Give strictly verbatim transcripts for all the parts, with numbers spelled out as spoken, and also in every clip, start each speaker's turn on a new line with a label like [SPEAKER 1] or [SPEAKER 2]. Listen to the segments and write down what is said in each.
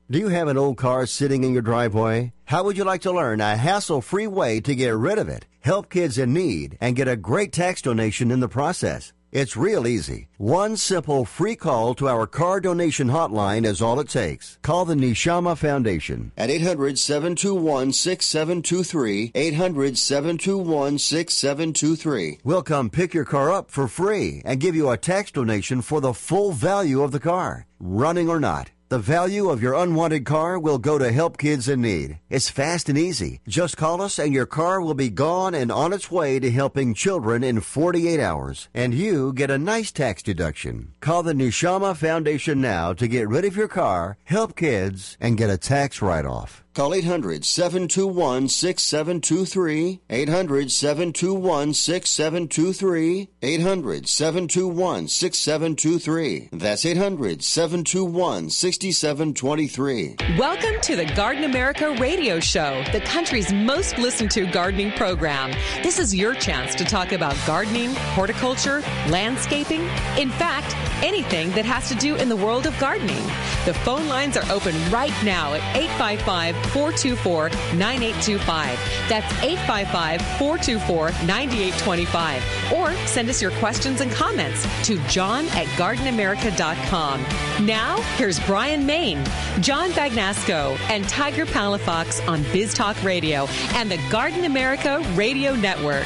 [SPEAKER 1] Do you have an old car sitting in your driveway? How would you like to learn a hassle-free way to get rid of it, help kids in need, and get a great tax donation in the process? It's real easy. One simple free call to our car donation hotline is all it takes. Call the Neshama Foundation at eight hundred, seven two one, six seven two three, eight hundred, seven two one, six seven two three. We'll come pick your car up for free and give you a tax donation for the full value of the car, running or not. The value of your unwanted car will go to help kids in need. It's fast and easy. Just call us and your car will be gone and on its way to helping children in forty-eight hours. And you get a nice tax deduction. Call the Neshama Foundation now to get rid of your car, help kids, and get a tax write-off. Call eight hundred, seven two one, six seven two three, eight hundred, seven two one, six seven two three, eight hundred, seven two one, six seven two three. That's eight hundred, seven two one, six seven two three.
[SPEAKER 2] Welcome to the Garden America Radio Show, the country's most listened to gardening program. This is your chance to talk about gardening, horticulture, landscaping, in fact, anything that has to do in the world of gardening. The phone lines are open right now at eight five five, four two four, nine eight two five. That's eight five five, four two four, nine eight two five. Or send us your questions and comments to john at garden america dot com. Now, here's Brian Main, John Bagnasco, and Tiger Palafox on Biz Talk Radio and the Garden America Radio Network.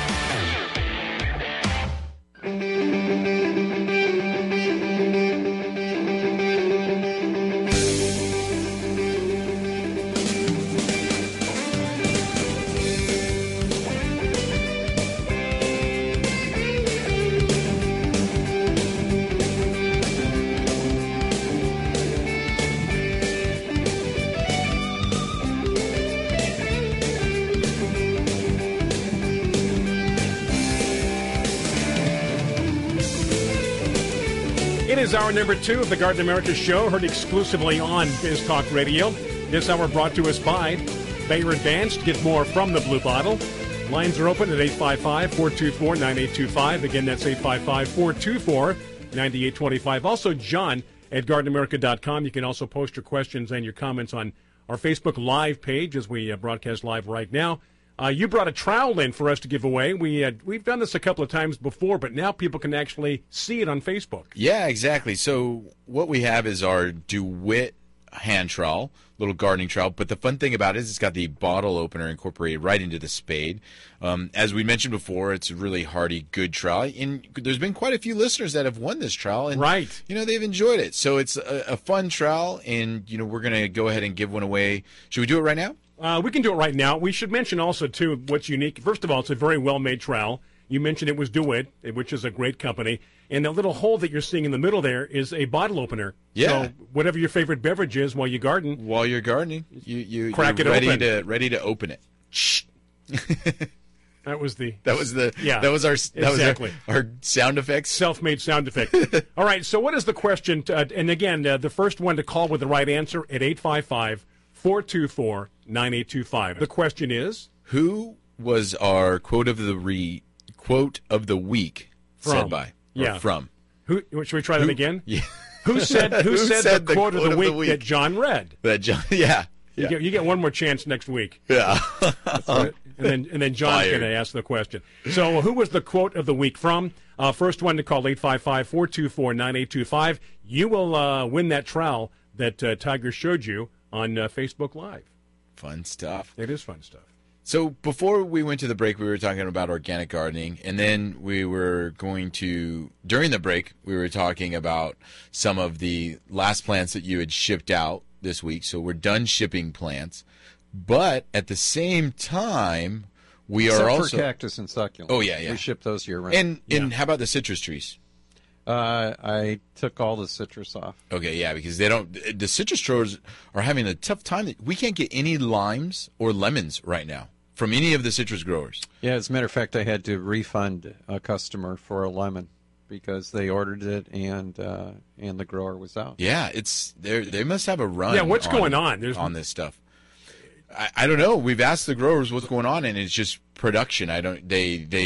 [SPEAKER 3] It is hour number two of the Garden America Show, heard exclusively on Biz Talk Radio. This hour brought to us by Bayer Advanced. Get more from the Blue Bottle. Lines are open at eight five five, four two four, nine eight two five. Again, that's eight five five, four two four, nine eight two five. Also, John at garden america dot com. You can also post your questions and your comments on our Facebook Live page as we uh, broadcast live right now. Uh, you brought a trowel in for us to give away. We, uh, we've done this a couple of times before, but now people can actually see it on Facebook.
[SPEAKER 4] Yeah, exactly. So what we have is our DeWitt hand trowel, little gardening trowel. But the fun thing about it is it's got the bottle opener incorporated right into the spade. Um, as we mentioned before, it's a really hardy, good trowel. And there's been quite a few listeners that have won this trowel. And,
[SPEAKER 3] right.
[SPEAKER 4] You know, they've enjoyed it. So it's a, a fun trowel, and, you know, we're going to go ahead and give one away. Should we do it right now?
[SPEAKER 3] Uh, we can do it right now. We should mention also, too, what's unique. First of all, it's a very well-made trowel. You mentioned it was DeWitt, which is a great company. And the little hole that you're seeing in the middle there is a bottle opener.
[SPEAKER 4] Yeah.
[SPEAKER 3] So whatever your favorite beverage is while you garden.
[SPEAKER 4] While you're gardening, you, you,
[SPEAKER 3] crack
[SPEAKER 4] you're
[SPEAKER 3] it
[SPEAKER 4] ready
[SPEAKER 3] open.
[SPEAKER 4] To, ready to open it.
[SPEAKER 3] That was the
[SPEAKER 4] that was the
[SPEAKER 3] yeah
[SPEAKER 4] that was our that
[SPEAKER 3] exactly.
[SPEAKER 4] was our, our sound effects,
[SPEAKER 3] self-made sound effect. All right, so what is the question? To, uh, and again, uh, the first one to call with the right answer at eight five five, four two four, nine eight two five. The question is,
[SPEAKER 4] who was our quote of the re quote of the week
[SPEAKER 3] from.
[SPEAKER 4] said by? Or
[SPEAKER 3] Yeah,
[SPEAKER 4] from.
[SPEAKER 3] Who? Should we try that
[SPEAKER 4] who,
[SPEAKER 3] again?
[SPEAKER 4] Yeah.
[SPEAKER 3] Who said Who,
[SPEAKER 4] who
[SPEAKER 3] said,
[SPEAKER 4] said
[SPEAKER 3] the,
[SPEAKER 4] the
[SPEAKER 3] quote,
[SPEAKER 4] quote
[SPEAKER 3] of, the,
[SPEAKER 4] of
[SPEAKER 3] week
[SPEAKER 4] the week
[SPEAKER 3] that John read?
[SPEAKER 4] That John, yeah.
[SPEAKER 3] You,
[SPEAKER 4] yeah.
[SPEAKER 3] get, you get one more chance next week.
[SPEAKER 4] Yeah.
[SPEAKER 3] Right. And then and then John's going to ask the question. So who was the quote of the week from? Uh, first one to call eight five five, four two four, nine eight two five. You will uh, win that trowel that uh, Tiger showed you on uh, Facebook Live.
[SPEAKER 4] Fun stuff.
[SPEAKER 3] It is fun stuff.
[SPEAKER 4] So before we went to the break, we were talking about organic gardening, and then we were going to, during the break, we were talking about some of the last plants that you had shipped out this week. So we're done shipping plants. But at the same time, we
[SPEAKER 5] Except
[SPEAKER 4] are
[SPEAKER 5] for
[SPEAKER 4] also
[SPEAKER 5] cactus and succulents.
[SPEAKER 4] Oh yeah, yeah.
[SPEAKER 5] We ship those year round.
[SPEAKER 4] And
[SPEAKER 3] Yeah.
[SPEAKER 4] and how about the citrus trees?
[SPEAKER 5] Uh, I took all the citrus off.
[SPEAKER 4] Okay, yeah, because they don't. The citrus growers are having a tough time. We can't get any limes or lemons right now from any of the citrus growers.
[SPEAKER 5] Yeah, as a matter of fact, I had to refund a customer for a lemon because they ordered it and uh, and the grower was out.
[SPEAKER 4] Yeah, it's they they must have a run.
[SPEAKER 3] Yeah, what's
[SPEAKER 4] on,
[SPEAKER 3] going on? There's
[SPEAKER 4] on this stuff. I, I don't know. We've asked the growers what's going on, and it's just production. I don't. They they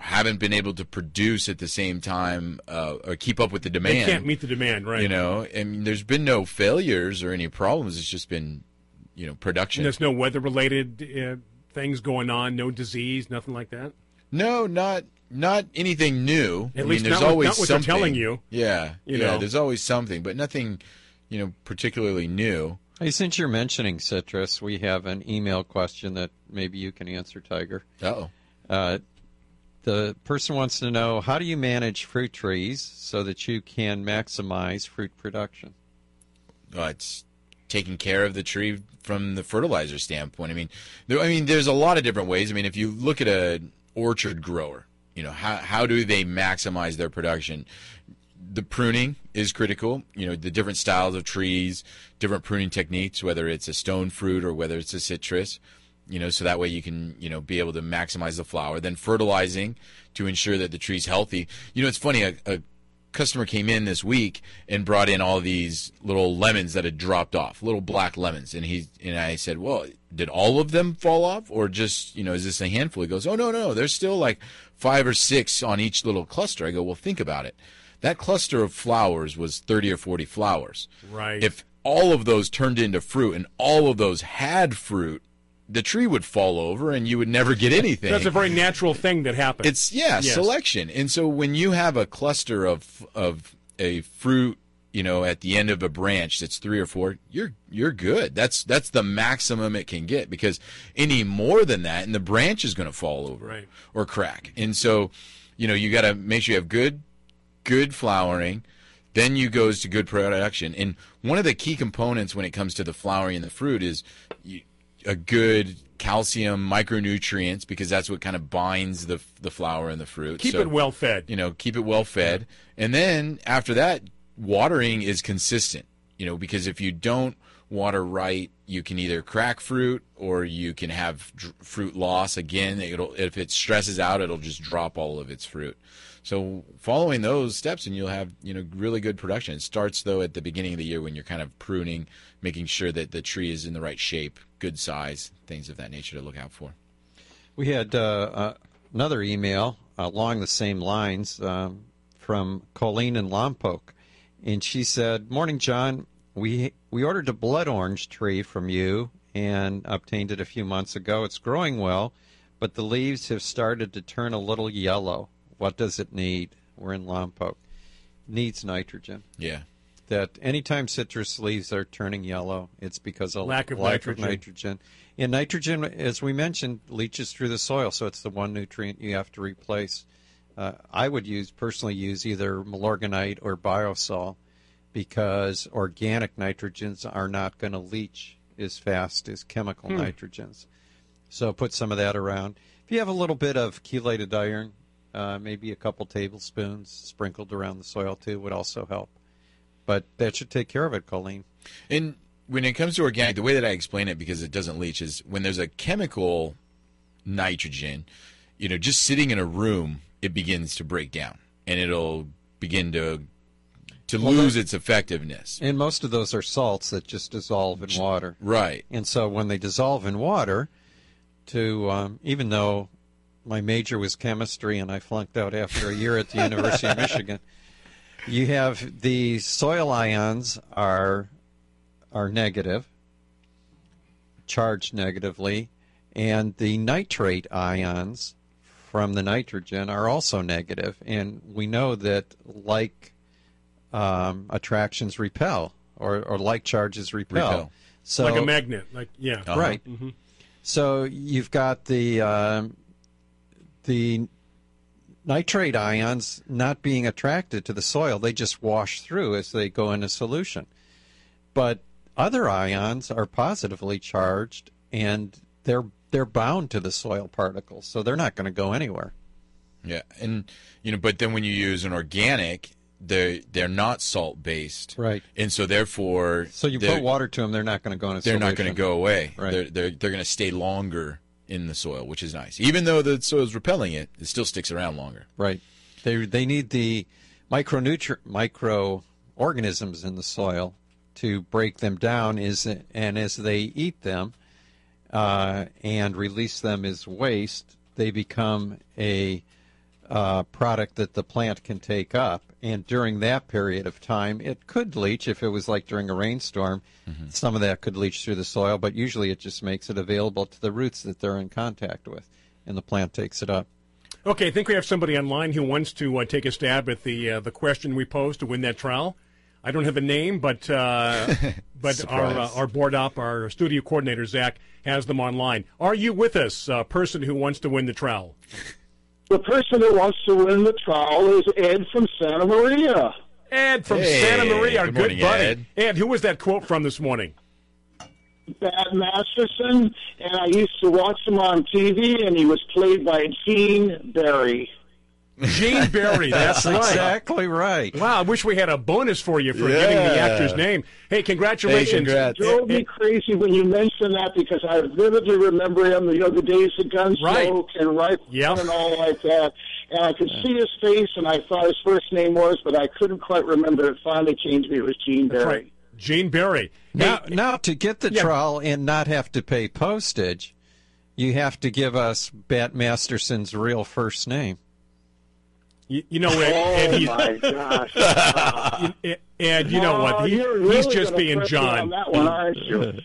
[SPEAKER 4] haven't been able to produce at the same time uh, or keep up with the demand.
[SPEAKER 3] They can't meet the demand, right?
[SPEAKER 4] You know, I mean, there's been no failures or any problems. It's just been, you know, production.
[SPEAKER 3] And there's no weather-related uh, things going on, no disease, nothing like that?
[SPEAKER 4] No, not not anything new.
[SPEAKER 3] At
[SPEAKER 4] I
[SPEAKER 3] least
[SPEAKER 4] mean, there's
[SPEAKER 3] not,
[SPEAKER 4] always
[SPEAKER 3] not what
[SPEAKER 4] something.
[SPEAKER 3] they're telling you.
[SPEAKER 4] Yeah,
[SPEAKER 3] you
[SPEAKER 4] yeah.
[SPEAKER 3] know.
[SPEAKER 4] There's always something, but nothing, you know, particularly new.
[SPEAKER 5] Hey, since you're mentioning citrus, we have an email question that maybe you can answer, Tiger.
[SPEAKER 4] Uh-oh.
[SPEAKER 5] Uh The person wants to know, how do you manage fruit trees so that you can maximize fruit production?
[SPEAKER 4] Uh, it's taking care of the tree from the fertilizer standpoint. I mean, there, I mean, there's a lot of different ways. I mean, if you look at an orchard grower, you know, how how do they maximize their production? The pruning is critical. You know, the different styles of trees, different pruning techniques, whether it's a stone fruit or whether it's a citrus. You know, so that way you can, you know, be able to maximize the flower. Then fertilizing to ensure that the tree's healthy. You know, it's funny, a, a customer came in this week and brought in all these little lemons that had dropped off, little black lemons. And he and I said, well, did all of them fall off or just, you know, is this a handful? He goes, oh, no, no, there's still like five or six on each little cluster. I go, well, think about it. That cluster of flowers was thirty or forty flowers.
[SPEAKER 3] Right.
[SPEAKER 4] If all of those turned into fruit and all of those had fruit, the tree would fall over and you would never get anything.
[SPEAKER 3] That's a very natural thing that happens.
[SPEAKER 4] It's, yeah,
[SPEAKER 3] yes.
[SPEAKER 4] selection. And so when you have a cluster of of a fruit, you know, at the end of a branch that's three or four, you're you're good. That's that's the maximum it can get, because any more than that and the branch is going to fall over
[SPEAKER 3] right.
[SPEAKER 4] or crack. And so, you know, you got to make sure you have good good flowering. Then you goes to good production. And one of the key components when it comes to the flowering and the fruit is you, a good calcium, micronutrients, because that's what kind of binds the the flower and the fruit.
[SPEAKER 3] Keep
[SPEAKER 4] so,
[SPEAKER 3] it well fed.
[SPEAKER 4] You know, keep it well fed. And then after that, watering is consistent. You know, because if you don't water right, you can either crack fruit or you can have dr- fruit loss. Again, it'll if it stresses out, it'll just drop all of its fruit. So following those steps, and you'll have, you know, really good production. It starts, though, at the beginning of the year when you're kind of pruning, making sure that the tree is in the right shape, good size, things of that nature to look out for.
[SPEAKER 5] We had uh, uh, another email along the same lines um, from Colleen in Lompoc, and she said, "Morning, John. We we ordered a blood orange tree from you and obtained it a few months ago. It's growing well, but the leaves have started to turn a little yellow. What does it need?" We're in Lompoc. Needs nitrogen.
[SPEAKER 4] Yeah.
[SPEAKER 5] That anytime citrus leaves are turning yellow, it's because of
[SPEAKER 3] lack of
[SPEAKER 5] lack
[SPEAKER 3] nitrogen.
[SPEAKER 5] Of nitrogen. And nitrogen, as we mentioned, leaches through the soil, so it's the one nutrient you have to replace. Uh, I would use personally use either Milorganite or Biosol, because organic nitrogens are not going to leach as fast as chemical
[SPEAKER 3] hmm.
[SPEAKER 5] nitrogens. So put some of that around. If you have a little bit of chelated iron, uh, maybe a couple tablespoons sprinkled around the soil too would also help. But that should take care of it, Colleen.
[SPEAKER 4] And when it comes to organic, the way that I explain it, because it doesn't leach, is when there's a chemical nitrogen, you know, just sitting in a room, it begins to break down, and it'll begin to to
[SPEAKER 5] well,
[SPEAKER 4] lose
[SPEAKER 5] that,
[SPEAKER 4] its effectiveness.
[SPEAKER 5] And most of those are salts that just dissolve in water.
[SPEAKER 4] Right.
[SPEAKER 5] And so when they dissolve in water, to um, even though my major was chemistry and I flunked out after a year at the University of Michigan, you have the soil ions are are negative, charged negatively, and the nitrate ions from the nitrogen are also negative. And we know that like um, attractions repel, or, or like charges repel.
[SPEAKER 4] Repel.
[SPEAKER 5] So,
[SPEAKER 3] like a magnet. Like yeah.
[SPEAKER 4] Uh-huh.
[SPEAKER 5] Right.
[SPEAKER 3] Mm-hmm.
[SPEAKER 5] So you've got the um, the nitrate ions not being attracted to the soil. They just wash through as they go into solution. But other ions are positively charged, and they're they're bound to the soil particles, so they're not going to go anywhere.
[SPEAKER 4] Yeah, and you know, but then when you use an organic, they're they're not salt based,
[SPEAKER 5] Right.
[SPEAKER 4] And so therefore,
[SPEAKER 5] So you put water to them, they're not going to go into
[SPEAKER 4] they're
[SPEAKER 5] solution.
[SPEAKER 4] not going to go away.
[SPEAKER 5] Right.
[SPEAKER 4] They're they're they're going to stay longer in the soil, which is nice. Even though the soil's repelling it, it still sticks around longer.
[SPEAKER 5] Right. They they need the micronutri- microorganisms in the soil to break them down, is and as they eat them uh, and release them as waste, they become a uh, product that the plant can take up. And during that period of time, it could leach. If it was like during a rainstorm, mm-hmm. some of that could leach through the soil, but usually it just makes it available to the roots that they're in contact with, and the plant takes it up.
[SPEAKER 3] Okay, I think we have somebody online who wants to uh, take a stab at the uh, the question we posed to win that trowel. I don't have a name, but uh, but our uh, our board op, our studio coordinator, Zach, has them online. Are you with us, uh, person who wants to win the trowel?
[SPEAKER 6] The person who wants to win the trowel is Ed from Santa Maria.
[SPEAKER 3] Ed from
[SPEAKER 4] hey,
[SPEAKER 3] Santa Maria, our
[SPEAKER 4] good,
[SPEAKER 3] good
[SPEAKER 4] morning,
[SPEAKER 3] buddy.
[SPEAKER 4] Ed.
[SPEAKER 3] Ed, who was that quote from this morning?
[SPEAKER 6] Bad Masterson, and I used to watch him on T V, and he was played by Gene Barry.
[SPEAKER 3] Gene Barry, that's,
[SPEAKER 5] That's
[SPEAKER 3] right.
[SPEAKER 5] exactly right.
[SPEAKER 3] Wow, I wish we had a bonus for you for
[SPEAKER 4] Yeah.
[SPEAKER 3] getting the actor's name. Hey, congratulations.
[SPEAKER 4] Hey, congrats.
[SPEAKER 6] It drove me crazy when you mentioned that because I vividly remember him, you know, the days of Gunsmoke
[SPEAKER 3] Right.
[SPEAKER 6] and Rifle
[SPEAKER 3] Yep.
[SPEAKER 6] and all like that. And I could see his face, and I thought his first name was, but I couldn't quite remember. It finally changed me. It was Gene Barry.
[SPEAKER 3] That's right. Gene Barry.
[SPEAKER 5] Now,
[SPEAKER 3] Hey,
[SPEAKER 5] now to get the
[SPEAKER 3] Yeah.
[SPEAKER 5] trowel and not have to pay postage, you have to give us Bat Masterson's real first name.
[SPEAKER 3] you, you know, Ed,
[SPEAKER 6] Oh,
[SPEAKER 3] Ed, he's,
[SPEAKER 6] my gosh. Uh,
[SPEAKER 3] Ed, Ed, you know
[SPEAKER 6] oh,
[SPEAKER 3] what? He,
[SPEAKER 6] you're really
[SPEAKER 3] he's just
[SPEAKER 6] gonna
[SPEAKER 3] being
[SPEAKER 6] press me
[SPEAKER 3] John.
[SPEAKER 6] on that one, aren't you?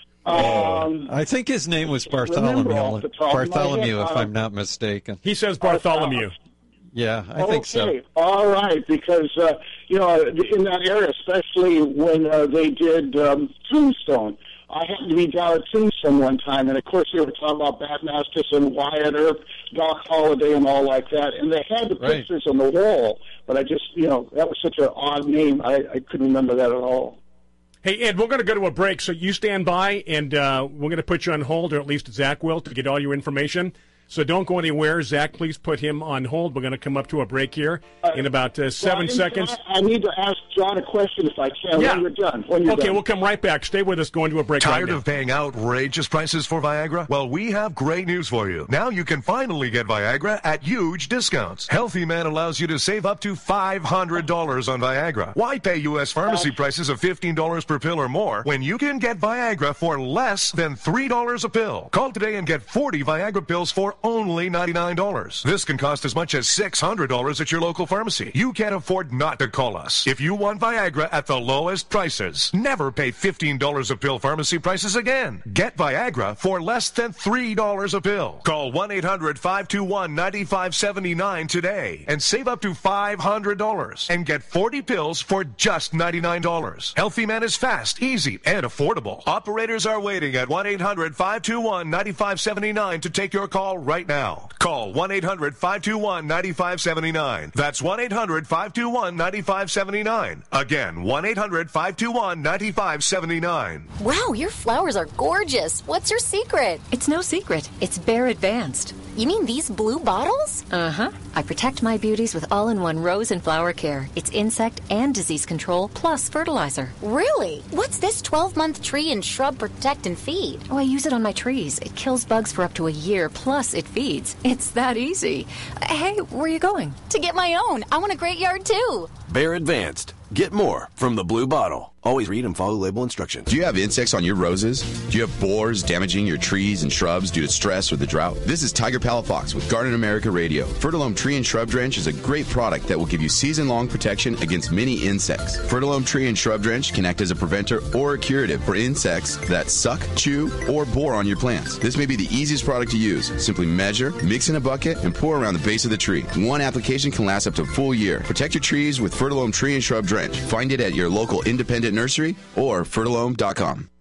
[SPEAKER 6] Um,
[SPEAKER 5] I think his name was
[SPEAKER 6] remember
[SPEAKER 5] Bartholomew.
[SPEAKER 6] off the top of my
[SPEAKER 5] Bartholomew,
[SPEAKER 6] head,
[SPEAKER 5] if
[SPEAKER 6] uh,
[SPEAKER 5] I'm not mistaken.
[SPEAKER 3] He says Bartholomew.
[SPEAKER 5] Yeah, I think so.
[SPEAKER 6] Okay, all right, because, uh, you know, in that era, especially when uh, they did um, Tombstone, I happened to be down at Tombstone one time, and of course they were talking about Bat Masterson, Wyatt Earp, Doc Holliday, and all like that, and they had the
[SPEAKER 5] Right.
[SPEAKER 6] pictures on the wall, but I just, you know, that was such an odd name, I, I couldn't remember that at all.
[SPEAKER 3] Hey, Ed, we're going to go to a break, so you stand by, and uh, we're going to put you on hold, or at least Zach will, to get all your information. So don't go anywhere. Zach, please put him on hold. We're going to come up to a break here in about uh, seven
[SPEAKER 6] Brian,
[SPEAKER 3] seconds.
[SPEAKER 6] I, I need to ask John a question if I can
[SPEAKER 3] Yeah.
[SPEAKER 6] when you're done. When you're
[SPEAKER 3] Okay,
[SPEAKER 6] done.
[SPEAKER 3] we'll come right back. Stay with us. Going to a break right
[SPEAKER 7] Tired
[SPEAKER 3] now.
[SPEAKER 7] of paying outrageous prices for Viagra? Well, we have great news for you. Now you can finally get Viagra at huge discounts. Healthy Man allows you to save up to five hundred dollars on Viagra. Why pay U S pharmacy prices of fifteen dollars per pill or more when you can get Viagra for less than three dollars a pill? Call today and get forty Viagra pills for only ninety-nine dollars. This can cost as much as six hundred dollars at your local pharmacy. You can't afford not to call us. If you want Viagra at the lowest prices, never pay fifteen dollars a pill pharmacy prices again. Get Viagra for less than three dollars a pill. Call one eight hundred five two one nine five seven nine today and save up to five hundred dollars and get forty pills for just ninety-nine dollars. Healthy Man is fast, easy, and affordable. Operators are waiting at one eight hundred five two one nine five seven nine to take your call right now. Call one eight hundred five two one nine five seven nine. That's one eight hundred five two one nine five seven nine. Again, one eight hundred five two one nine five seven nine.
[SPEAKER 8] Wow, your flowers are gorgeous. What's your secret?
[SPEAKER 2] It's no secret. It's Bear Advanced.
[SPEAKER 8] You mean these blue bottles?
[SPEAKER 2] Uh-huh. I protect my beauties with all-in-one rose and flower care. It's insect and disease control plus fertilizer.
[SPEAKER 8] Really? What's this twelve-month tree and shrub protect and feed?
[SPEAKER 2] Oh, I use it on my trees. It kills bugs for up to a year, plus it feeds. It's that easy. Hey, where are you going?
[SPEAKER 8] To get my own. I want a great yard, too.
[SPEAKER 9] Bear Advanced. Get more from the blue bottle. Always read and follow label instructions.
[SPEAKER 10] Do you have insects on your roses? Do you have borers damaging your trees and shrubs due to stress or the drought? This is Tiger Palafox with Garden America Radio. Fertilome Tree and Shrub Drench is a great product that will give you season-long protection against many insects. Fertilome Tree and Shrub Drench can act as a preventer or a curative for insects that suck, chew, or bore on your plants. This may be the easiest product to use. Simply measure, mix in a bucket, and pour around the base of the tree. One application can last up to a full year. Protect your trees with Fertilome Tree and Shrub Drench. Find it at your local independent nursery or fertilome dot com.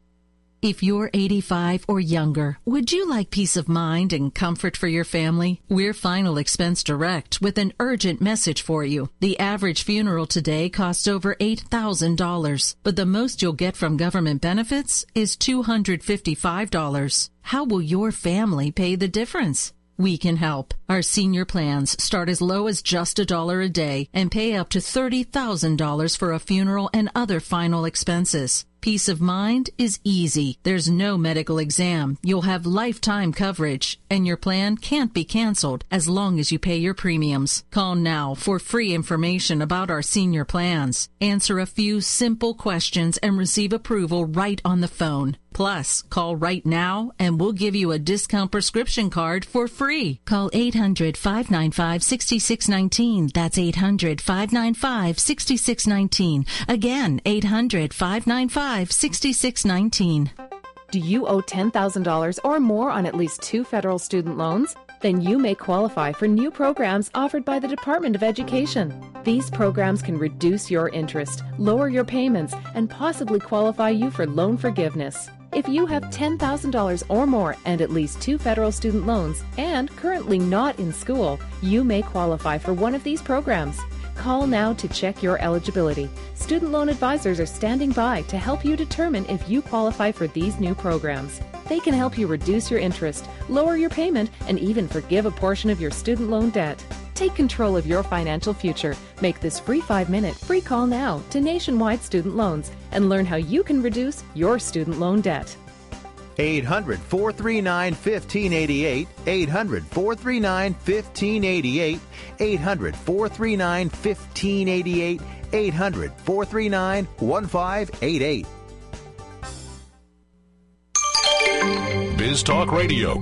[SPEAKER 11] If you're eighty-five or younger, would you like peace of mind and comfort for your family? We're Final Expense Direct with an urgent message for you. The average funeral today costs over eight thousand dollars, but the most you'll get from government benefits is two hundred fifty-five dollars. How will your family pay the difference? We can help. Our senior plans start as low as just a dollar a day and pay up to thirty thousand dollars for a funeral and other final expenses. Peace of mind is easy. There's no medical exam. You'll have lifetime coverage, and your plan can't be canceled as long as you pay your premiums. Call now for free information about our senior plans. Answer a few simple questions and receive approval right on the phone. Plus, call right now and we'll give you a discount prescription card for free. Call eight hundred, five nine five, six six one nine. That's eight hundred, five nine five, six six one nine. Again, eight hundred, five nine five, six six one nine.
[SPEAKER 12] Do you owe ten thousand dollars or more on at least two federal student loans? Then you may qualify for new programs offered by the Department of Education. These programs can reduce your interest, lower your payments, and possibly qualify you for loan forgiveness. If you have ten thousand dollars or more and at least two federal student loans and currently not in school, you may qualify for one of these programs. Call now to check your eligibility. Student loan advisors are standing by to help you determine if you qualify for these new programs. They can help you reduce your interest, lower your payment, and even forgive a portion of your student loan debt. Take control of your financial future. Make this free five-minute free call now to Nationwide Student Loans and learn how you can reduce your student loan debt.
[SPEAKER 13] eight hundred, four three nine, one five eight eight, eight hundred, four three nine, one five eight eight, eight hundred, four three nine, one five eight eight, eight hundred, four three nine, one five eight eight.
[SPEAKER 7] Biz Talk Radio.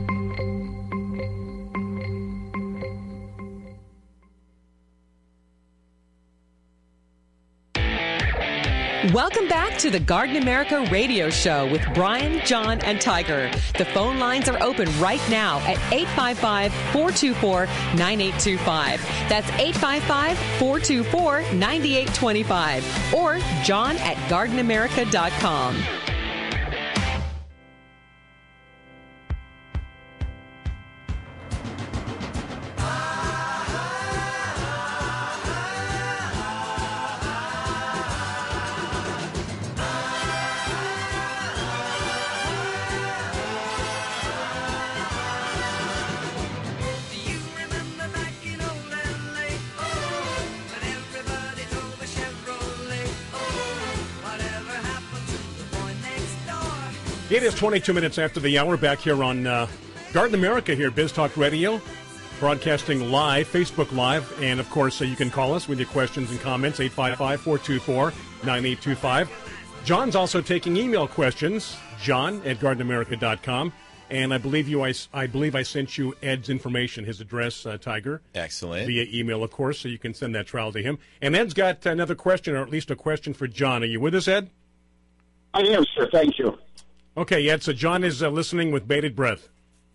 [SPEAKER 2] Welcome back to the Garden America Radio Show with Brian, John, and Tiger. The phone lines are open right now at eight five five, four two four, nine eight two five. That's eight five five, four two four, nine eight two five. Or john at garden america dot com.
[SPEAKER 3] It is twenty-two minutes after the hour, back here on uh, Garden America here, Biz Talk Radio, broadcasting live, Facebook Live, and of course uh, you can call us with your questions and comments, eight five five, four two four, nine eight two five. John's also taking email questions, john at garden america dot com, and I believe you, I, I believe I sent you Ed's information, his address, uh, Tiger.
[SPEAKER 4] Excellent.
[SPEAKER 3] Via email, of course, so you can send that trial to him. And Ed's got another question, or at least a question for John. Are you with us, Ed?
[SPEAKER 6] I am, sir. Thank you.
[SPEAKER 3] Okay, Ed, so John is uh, listening with bated breath.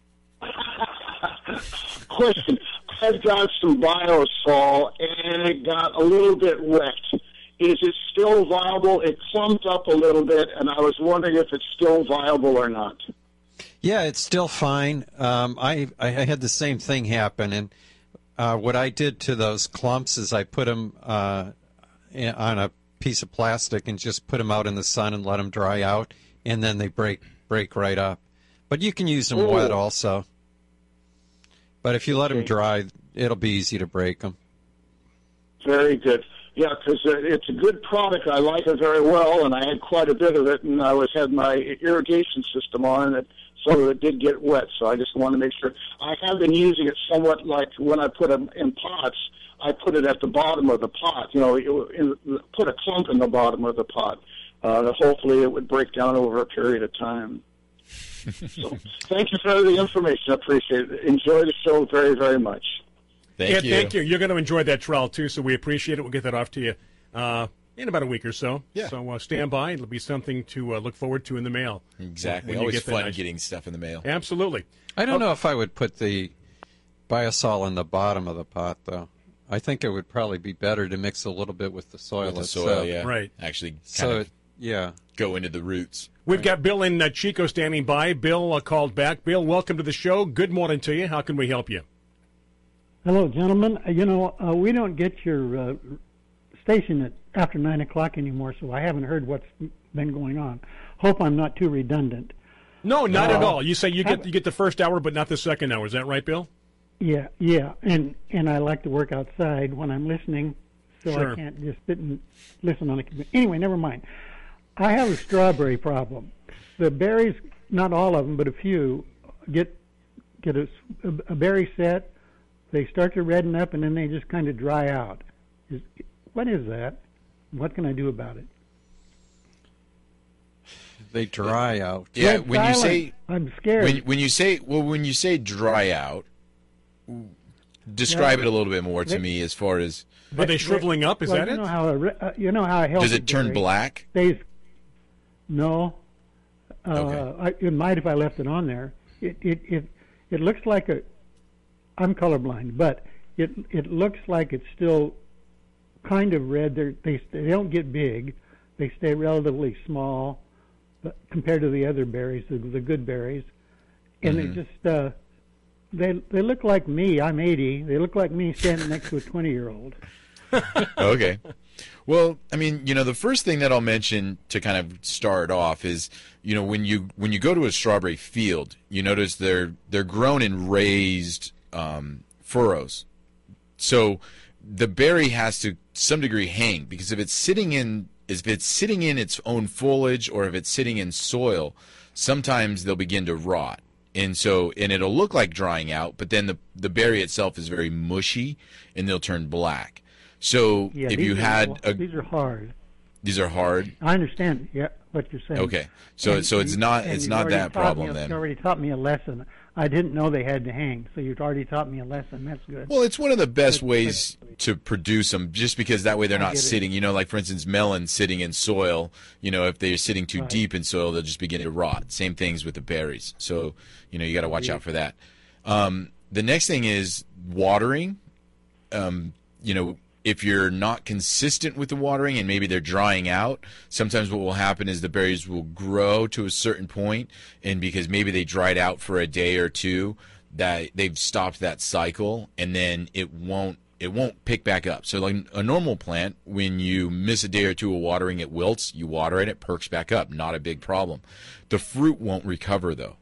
[SPEAKER 6] Question. I've got some biosol, and it got a little bit wet. Is it still viable? It clumped up a little bit, and I was wondering if it's still viable or not.
[SPEAKER 5] Yeah, it's still fine. Um, I, I had the same thing happen, and uh, what I did to those clumps is I put them uh, on a piece of plastic and just put them out in the sun and let them dry out. And then they break break right up. But you can use them Ooh. wet also. But if you let okay. them dry, it'll be easy to break them.
[SPEAKER 6] Very good. Yeah, because uh, it's a good product. I like it very well, and I had quite a bit of it, and I was had my irrigation system on it, so it did get wet. So I just want to make sure. I have been using it somewhat like when I put them in pots, I put it at the bottom of the pot. You know, in, put a clump in the bottom of the pot. Uh, hopefully it would break down over a period of time. So, thank you for the information. I appreciate it. Enjoy the show very, very much.
[SPEAKER 3] Thank yeah, you. Thank you. You're going to enjoy that trial, too, so we appreciate it. We'll get that off to you uh, in about a week or so.
[SPEAKER 4] Yeah.
[SPEAKER 3] So uh, stand by. It'll be something to uh, look forward to in the mail.
[SPEAKER 4] Exactly. Always fun nice... getting stuff in the mail.
[SPEAKER 3] Absolutely.
[SPEAKER 5] I don't
[SPEAKER 3] okay.
[SPEAKER 5] know if I would put the biosol in the bottom of the pot, though. I think it would probably be better to mix a little bit with the soil
[SPEAKER 4] with the
[SPEAKER 5] itself.
[SPEAKER 4] soil, yeah.
[SPEAKER 3] Right.
[SPEAKER 4] Actually kind
[SPEAKER 5] so,
[SPEAKER 4] of
[SPEAKER 5] yeah.
[SPEAKER 4] go into the roots.
[SPEAKER 3] We've
[SPEAKER 5] right.
[SPEAKER 3] got Bill and uh, Chico standing by. Bill uh, called back. Bill, welcome to the show. Good morning to you. How can we help you?
[SPEAKER 14] Hello, gentlemen. Uh, you know, uh, we don't get your uh, station at after nine o'clock anymore, so I haven't heard what's been going on. Hope I'm not too redundant.
[SPEAKER 3] No, not uh, at all. You say you get you get the first hour, but not the second hour. Is that right, Bill?
[SPEAKER 14] Yeah, yeah, and and I like to work outside when I'm listening, so
[SPEAKER 3] sure.
[SPEAKER 14] I can't just sit and listen on the computer. Anyway, never mind. I have a strawberry problem. The berries, not all of them, but a few, get get a, a berry set. They start to redden up, and then they just kind of dry out. Is, what is that? What can I do about it?
[SPEAKER 5] They dry out.
[SPEAKER 4] Yeah,
[SPEAKER 14] Red
[SPEAKER 4] when you
[SPEAKER 14] silent.
[SPEAKER 4] say
[SPEAKER 14] I'm scared.
[SPEAKER 4] when when you say well when you say dry out, describe
[SPEAKER 14] Yeah.
[SPEAKER 4] it a little bit more to
[SPEAKER 14] They-
[SPEAKER 4] me as far as
[SPEAKER 3] Are they shriveling up? Is
[SPEAKER 14] well,
[SPEAKER 3] that
[SPEAKER 14] you
[SPEAKER 3] it?
[SPEAKER 14] Know how a, re- uh, you know how a healthy
[SPEAKER 4] does it turn
[SPEAKER 14] berry
[SPEAKER 4] black?
[SPEAKER 14] Stays, no. Uh,
[SPEAKER 4] Okay.
[SPEAKER 14] I, it might if I left it on there. It, it it it looks like a. I'm colorblind, but it it looks like it's still kind of red. They're, they they don't get big. They stay relatively small, but compared to the other berries, the, the good berries, and
[SPEAKER 4] Mhm.
[SPEAKER 14] they just uh, they they look like me. I'm eighty. They look like me standing next to a twenty year old.
[SPEAKER 4] Okay. Well, I mean, you know, the first thing that I'll mention to kind of start off is, you know, when you when you go to a strawberry field, you notice they're they're grown in raised um, furrows. So the berry has to some degree hang, because if it's sitting in if it's sitting in its own foliage or if it's sitting in soil, sometimes they'll begin to rot. And so and it'll look like drying out, but then the the berry itself is very mushy and they'll turn black. So
[SPEAKER 14] Yeah,
[SPEAKER 4] if
[SPEAKER 14] these
[SPEAKER 4] you
[SPEAKER 14] are-
[SPEAKER 4] had a,
[SPEAKER 14] these are hard.
[SPEAKER 4] these are hard.
[SPEAKER 14] I understand. Yeah, what you're saying.
[SPEAKER 4] Okay, so
[SPEAKER 14] And
[SPEAKER 4] so it's
[SPEAKER 14] you-
[SPEAKER 4] not
[SPEAKER 14] and
[SPEAKER 4] it's
[SPEAKER 14] you've
[SPEAKER 4] not
[SPEAKER 14] already
[SPEAKER 4] that
[SPEAKER 14] taught
[SPEAKER 4] problem
[SPEAKER 14] me,
[SPEAKER 4] then.
[SPEAKER 14] You already taught me a lesson. I didn't know they had to hang, so you've already taught me a lesson. That's good.
[SPEAKER 4] Well, it's one of the best
[SPEAKER 14] But-
[SPEAKER 4] ways to produce them, just because that way they're
[SPEAKER 14] I
[SPEAKER 4] not
[SPEAKER 14] get it.
[SPEAKER 4] sitting. You know, like for instance, melons sitting in soil. You know, if they're sitting too
[SPEAKER 14] Right.
[SPEAKER 4] deep in soil, they'll just begin to rot. Same things with the berries. So you know, you got to watch
[SPEAKER 14] Indeed.
[SPEAKER 4] out for that. Um, the next thing is watering. Um, you know, if you're not consistent with the watering and maybe they're drying out, sometimes what will happen is the berries will grow to a certain point, and because maybe they dried out for a day or two, that they've stopped that cycle, and then it won't it won't pick back up. So like a normal plant, when you miss a day or two of watering, it wilts. You water it, it perks back up. Not a big problem. The fruit won't recover though.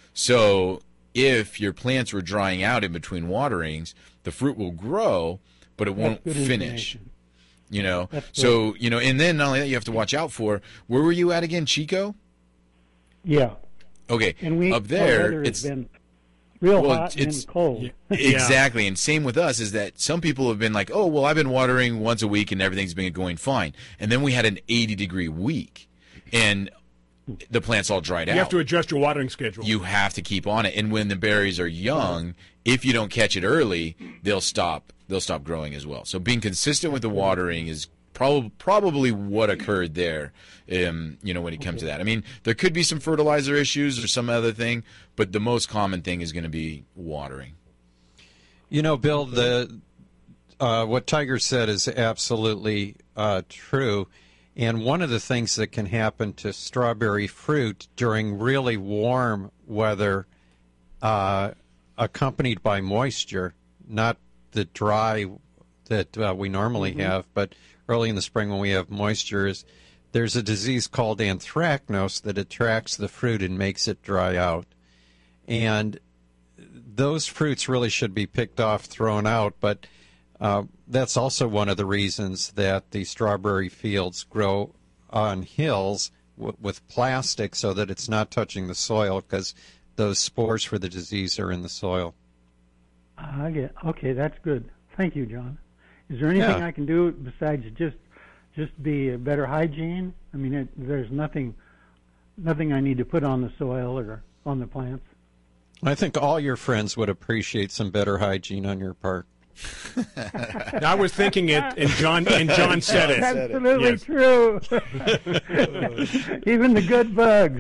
[SPEAKER 4] So if your plants were drying out in between waterings, the fruit will grow, but it won't
[SPEAKER 14] good
[SPEAKER 4] finish.
[SPEAKER 14] information.
[SPEAKER 4] You know,
[SPEAKER 14] That's
[SPEAKER 4] so you know, and then not only that, you have to watch out for where were you at again, Chico?
[SPEAKER 14] Yeah.
[SPEAKER 4] Okay,
[SPEAKER 14] And we
[SPEAKER 4] up
[SPEAKER 14] our
[SPEAKER 4] there,
[SPEAKER 14] weather has
[SPEAKER 4] it's
[SPEAKER 14] been real
[SPEAKER 4] well,
[SPEAKER 14] hot
[SPEAKER 4] it's-
[SPEAKER 14] and cold.
[SPEAKER 4] exactly, and same with us is that some people have been like, oh, well, I've been watering once a week and everything's been going fine, and then we had an eighty degree week, and the plants all dried
[SPEAKER 3] You
[SPEAKER 4] out.
[SPEAKER 3] have to adjust your watering schedule.
[SPEAKER 4] You have to keep on it, and when the berries are young, if you don't catch it early, they'll stop. They'll stop growing as well. So being consistent with the watering is probably probably what occurred there. Um, you know, when it comes to that, I mean, there could be some fertilizer issues or some other thing, but the most common thing is going to be watering.
[SPEAKER 5] You know, Bill, the uh, what Tiger said is absolutely uh, true. And one of the things that can happen to strawberry fruit during really warm weather, uh, accompanied by moisture, not the dry that uh, we normally
[SPEAKER 14] Mhm.
[SPEAKER 5] have, but early in the spring when we have moisture, is there's a disease called anthracnose that attracts the fruit and makes it dry out. And those fruits really should be picked off, thrown out, but uh, that's also one of the reasons that the strawberry fields grow on hills w- with plastic so that it's not touching the soil, because those spores for the disease are in the soil.
[SPEAKER 14] I get okay. That's good. Thank you, John. Is there anything
[SPEAKER 5] Yeah.
[SPEAKER 14] I can do besides just just be a better hygiene? I mean, it, there's nothing nothing I need to put on the soil or on the plants.
[SPEAKER 5] I think all your friends would appreciate some better hygiene on your part.
[SPEAKER 3] I was thinking it, and John and John said it.
[SPEAKER 14] Absolutely
[SPEAKER 3] Yes.
[SPEAKER 14] true. Even the good bugs.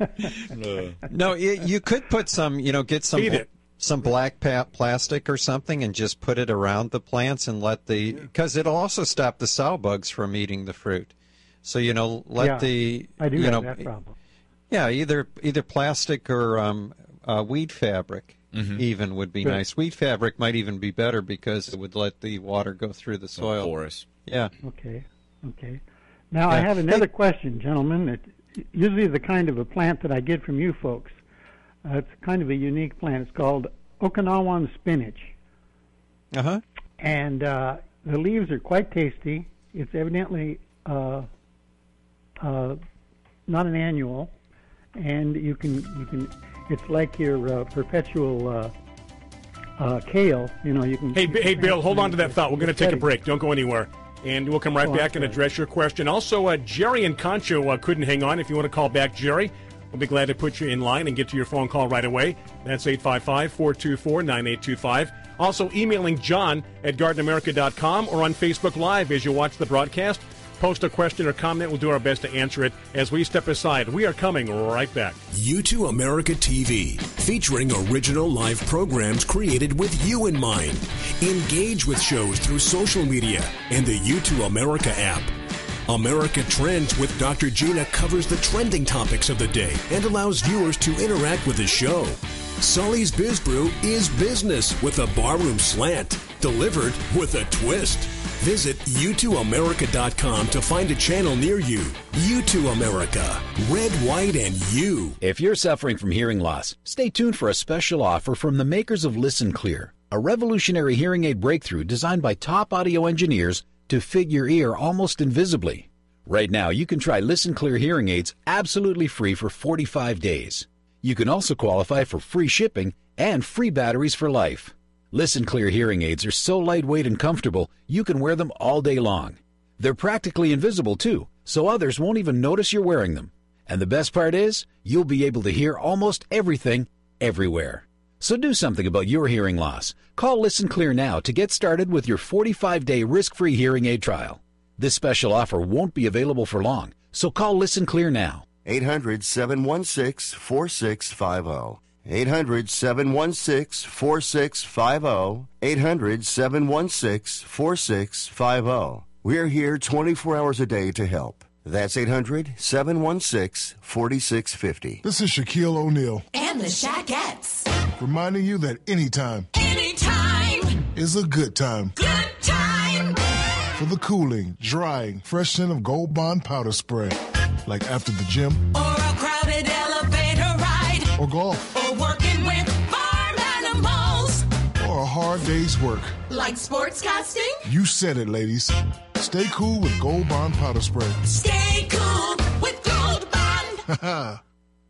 [SPEAKER 5] No, it, you could put some, you know, get some
[SPEAKER 3] Feed it.
[SPEAKER 5] some black pa- plastic or something and just put it around the plants and let the, because it'll also stop the sow bugs from eating the fruit. So, you know, let
[SPEAKER 14] Yeah,
[SPEAKER 5] the,
[SPEAKER 14] I do
[SPEAKER 5] you
[SPEAKER 14] have
[SPEAKER 5] know,
[SPEAKER 14] that problem.
[SPEAKER 5] Yeah, either either plastic or um, uh, weed fabric
[SPEAKER 4] Mhm.
[SPEAKER 5] even would be
[SPEAKER 14] Good.
[SPEAKER 5] nice. Weed fabric might even be better because it would let the water go through the soil.
[SPEAKER 4] Porous.
[SPEAKER 5] Yeah.
[SPEAKER 14] Okay. Okay. Now I
[SPEAKER 5] Yeah.
[SPEAKER 14] have another question, gentlemen. That usually the kind of a plant that I get from you folks. Uh, it's kind of a unique plant. It's called Okinawan spinach,
[SPEAKER 5] Uh huh.
[SPEAKER 14] and uh, the leaves are quite tasty. It's evidently uh, uh, not an annual, and you can you can. It's like your uh, perpetual uh, uh, kale. You know, you can.
[SPEAKER 3] Hey, B- hey, Bill, hold on to that thought. We're going to take a break. Don't go anywhere. and we'll come right
[SPEAKER 14] Oh,
[SPEAKER 3] back and
[SPEAKER 14] okay.
[SPEAKER 3] address your question. Also, uh, Jerry and Concho uh, couldn't hang on. If you want to call back Jerry, we'll be glad to put you in line and get to your phone call right away. That's eight five five, four two four, nine eight two five. Also, emailing John at garden america dot com or on Facebook Live as you watch the broadcast. Post a question or comment. We'll do our best to answer it as we step aside. We are coming right back.
[SPEAKER 15] U two America T V, featuring original live programs created with you in mind. Engage with shows through social media and the U two America app. America Trends with Doctor Gina covers the trending topics of the day and allows viewers to interact with the show. Sully's Biz Brew is business with a barroom slant, delivered with a twist. Visit U two America dot com to find a channel near you. U two America, red, white, and you.
[SPEAKER 16] If you're suffering from hearing loss, stay tuned for a special offer from the makers of Listen Clear, a revolutionary hearing aid breakthrough designed by top audio engineers to fit your ear almost invisibly. Right now, you can try Listen Clear hearing aids absolutely free for forty-five days. You can also qualify for free shipping and free batteries for life. Listen Clear hearing aids are so lightweight and comfortable, you can wear them all day long. They're practically invisible, too, so others won't even notice you're wearing them. And the best part is, you'll be able to hear almost everything, everywhere. So do something about your hearing loss. Call Listen Clear now to get started with your forty-five day risk-free hearing aid trial. This special offer won't be available for long, so call Listen Clear now.
[SPEAKER 1] eight hundred, seven one six, four six five zero. eight hundred, seven one six, four six five zero. eight hundred, seven one six, four six five zero. We're here twenty-four hours a day to help. That's eight hundred, seven one six, four six five zero.
[SPEAKER 17] This is Shaquille O'Neal.
[SPEAKER 18] And the Shaquettes.
[SPEAKER 17] Reminding you that anytime.
[SPEAKER 18] Anytime.
[SPEAKER 17] Is a good time.
[SPEAKER 18] Good time.
[SPEAKER 17] For the cooling, drying, fresh scent of Gold Bond powder spray. Like after the gym.
[SPEAKER 18] Or a crowded elevator ride.
[SPEAKER 17] Or golf.
[SPEAKER 18] Or working with farm animals.
[SPEAKER 17] Or a hard day's work.
[SPEAKER 18] Like sportscasting.
[SPEAKER 17] You said it, ladies. Stay cool with Gold Bond powder spray.
[SPEAKER 18] Stay cool with Gold Bond.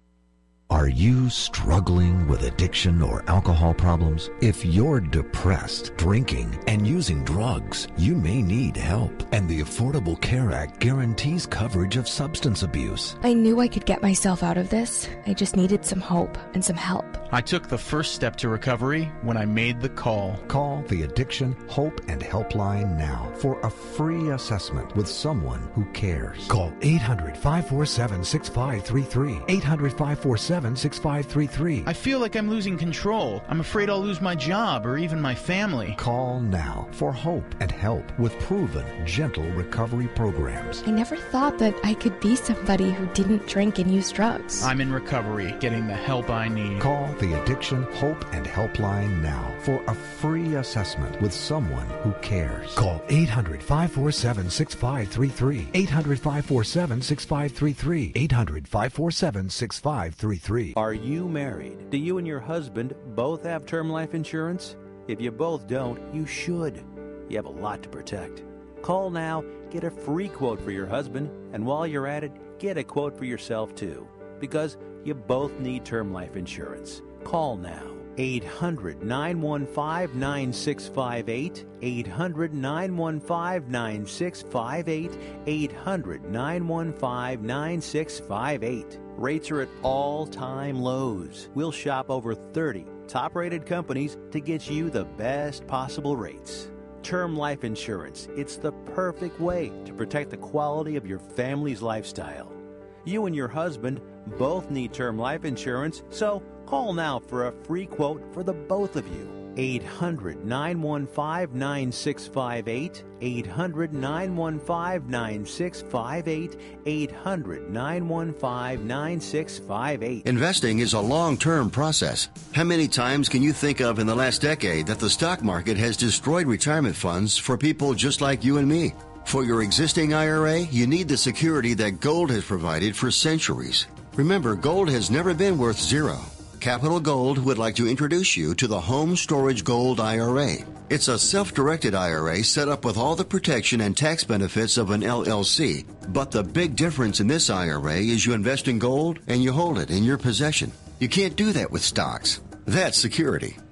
[SPEAKER 19] Are you struggling with addiction or alcohol problems? If you're depressed, drinking, and using drugs, you may need help. And the Affordable Care Act guarantees coverage of substance abuse.
[SPEAKER 20] I knew I could get myself out of this. I just needed some hope and some help.
[SPEAKER 21] I took the first step to recovery when I made the call.
[SPEAKER 19] Call the Addiction, Hope, and Helpline now for a free assessment with someone who cares. Call eight hundred, five four seven, six five three three. eight hundred, five four seven, six five three three.
[SPEAKER 21] I feel like I'm losing control. I'm afraid I'll lose my job or even my family.
[SPEAKER 19] Call now for hope and help with proven, gentle recovery programs.
[SPEAKER 20] I never thought that I could be somebody who didn't drink and use drugs.
[SPEAKER 21] I'm in recovery, getting the help I need.
[SPEAKER 19] Call the Addiction, Hope, and Helpline now for a free assessment with someone who cares. Call eight hundred, five four seven, six five three three. eight hundred, five four seven, six five three three. eight hundred, five four seven, six five three three.
[SPEAKER 13] Are you married? Do you and your husband both have term life insurance? If you both don't, you should. You have a lot to protect. Call now, get a free quote for your husband, and while you're at it, get a quote for yourself too, because you both need term life insurance. Call now. eight hundred, nine one five, nine six five eight. eight hundred, nine one five, nine six five eight. eight hundred, nine one five, nine six five eight. Rates are at all-time lows. We'll shop over thirty top-rated companies to get you the best possible rates. Term life insurance. It's the perfect way to protect the quality of your family's lifestyle. You and your husband both need term life insurance, so call now for a free quote for the both of you. eight hundred, nine one five, nine six five eight. eight hundred, nine one five, nine six five eight. eight hundred, nine one five, nine six five eight.
[SPEAKER 1] Investing is a long-term process. How many times can you think of in the last decade that the stock market has destroyed retirement funds for people just like you and me? For your existing I R A, you need the security that gold has provided for centuries. Remember, gold has never been worth zero. Capital Gold would like to introduce you to the Home Storage Gold I R A. It's a self-directed I R A set up with all the protection and tax benefits of an L L C. But the big difference in this I R A is you invest in gold and you hold it in your possession. You can't do that with stocks. That's security.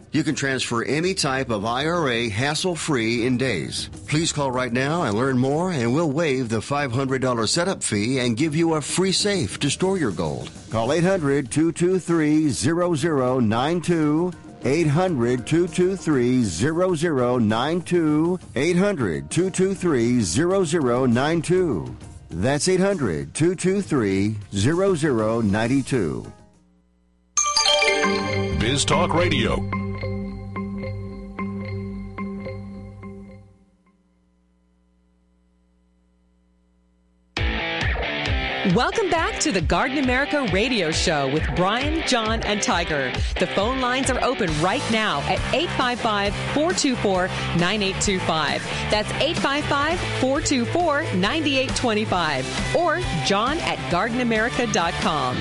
[SPEAKER 1] You can transfer any type of I R A hassle-free in days. Please call right now and learn more, and we'll waive the five hundred dollars setup fee and give you a free safe to store your gold. Call eight hundred, two two three, zero zero nine two. eight hundred, two two three, zero zero nine two. eight hundred, two two three, zero zero nine two. That's eight hundred, two two three, zero zero nine two.
[SPEAKER 7] Biz Talk Radio.
[SPEAKER 2] Welcome back to the Garden America Radio Show with Brian, John, and Tiger. The phone lines are open right now at eight five five, four two four, nine eight two five. That's eight five five, four two four, nine eight two five. Or john at garden america dot com.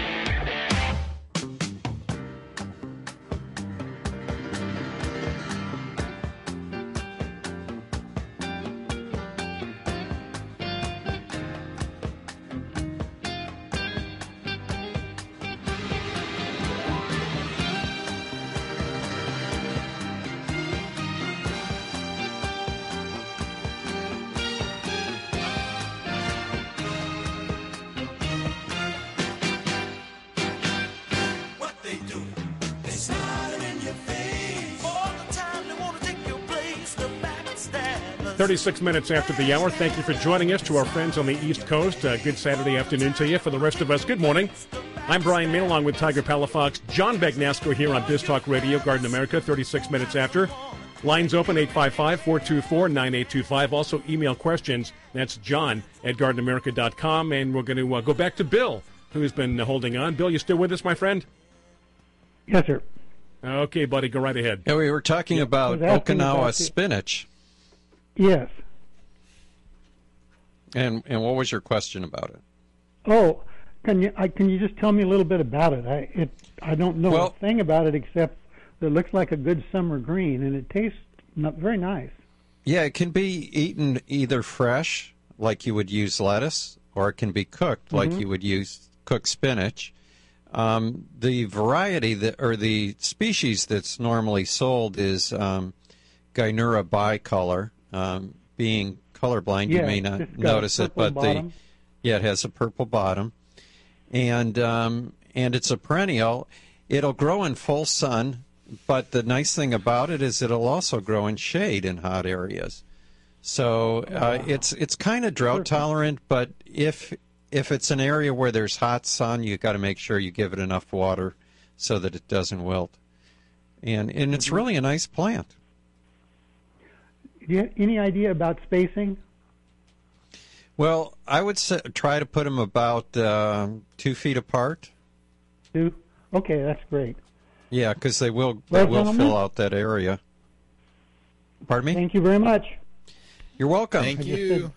[SPEAKER 3] thirty-six minutes after the hour. Thank you for joining us. To our friends on the East Coast, uh, good Saturday afternoon to you. For the rest of us, good morning. I'm Brian May, along with Tiger Palafox, John Bagnasco here on Biz Talk Radio, Garden America, thirty-six minutes after. Lines open, eight five five, four two four, nine eight two five. Also, email questions. That's john at garden america dot com. And we're going to uh, go back to Bill, who's been uh, holding on. Bill, you still with us, my friend?
[SPEAKER 14] Yes, sir.
[SPEAKER 3] Okay, buddy, go right ahead.
[SPEAKER 5] Yeah, we were talking
[SPEAKER 3] Yep.
[SPEAKER 5] about
[SPEAKER 14] asking
[SPEAKER 5] Okinawa
[SPEAKER 14] about the-
[SPEAKER 5] spinach.
[SPEAKER 14] Yes.
[SPEAKER 5] And and what was your question about it?
[SPEAKER 14] Oh, can you I, can you just tell me a little bit about it? I it I don't know
[SPEAKER 5] Well-
[SPEAKER 14] a thing about it except that it looks like a good summer green, and it tastes not very nice.
[SPEAKER 5] Yeah, it can be eaten either fresh, like you would use lettuce, or it can be cooked, like
[SPEAKER 14] Mhm.
[SPEAKER 5] you would use cooked spinach. Um, the variety that, or the species that's normally sold is um, Gynura bicolor. Um, being colorblind,
[SPEAKER 14] Yeah,
[SPEAKER 5] you may
[SPEAKER 14] it's
[SPEAKER 5] not
[SPEAKER 14] got a
[SPEAKER 5] notice it,
[SPEAKER 14] purple
[SPEAKER 5] but
[SPEAKER 14] bottom.
[SPEAKER 5] the yeah, it has a purple bottom, and um, and it's a perennial. It'll grow in full sun, but the nice thing about it is it'll also grow in shade in hot areas. So uh, it's it's kind of drought tolerant, but if if it's an area where there's hot sun, you got to make sure you give it enough water so that it doesn't wilt. And and it's really a nice plant.
[SPEAKER 14] Do you have any idea about spacing?
[SPEAKER 5] Well, I would say, try to put them about uh, two feet apart.
[SPEAKER 14] Two? Okay, that's great.
[SPEAKER 5] Yeah, because they will they
[SPEAKER 14] Well,
[SPEAKER 5] will
[SPEAKER 14] gentlemen.
[SPEAKER 5] fill out that area. Pardon me?
[SPEAKER 14] Thank you very much.
[SPEAKER 5] You're welcome.
[SPEAKER 4] Thank
[SPEAKER 14] I just
[SPEAKER 4] you.
[SPEAKER 14] said-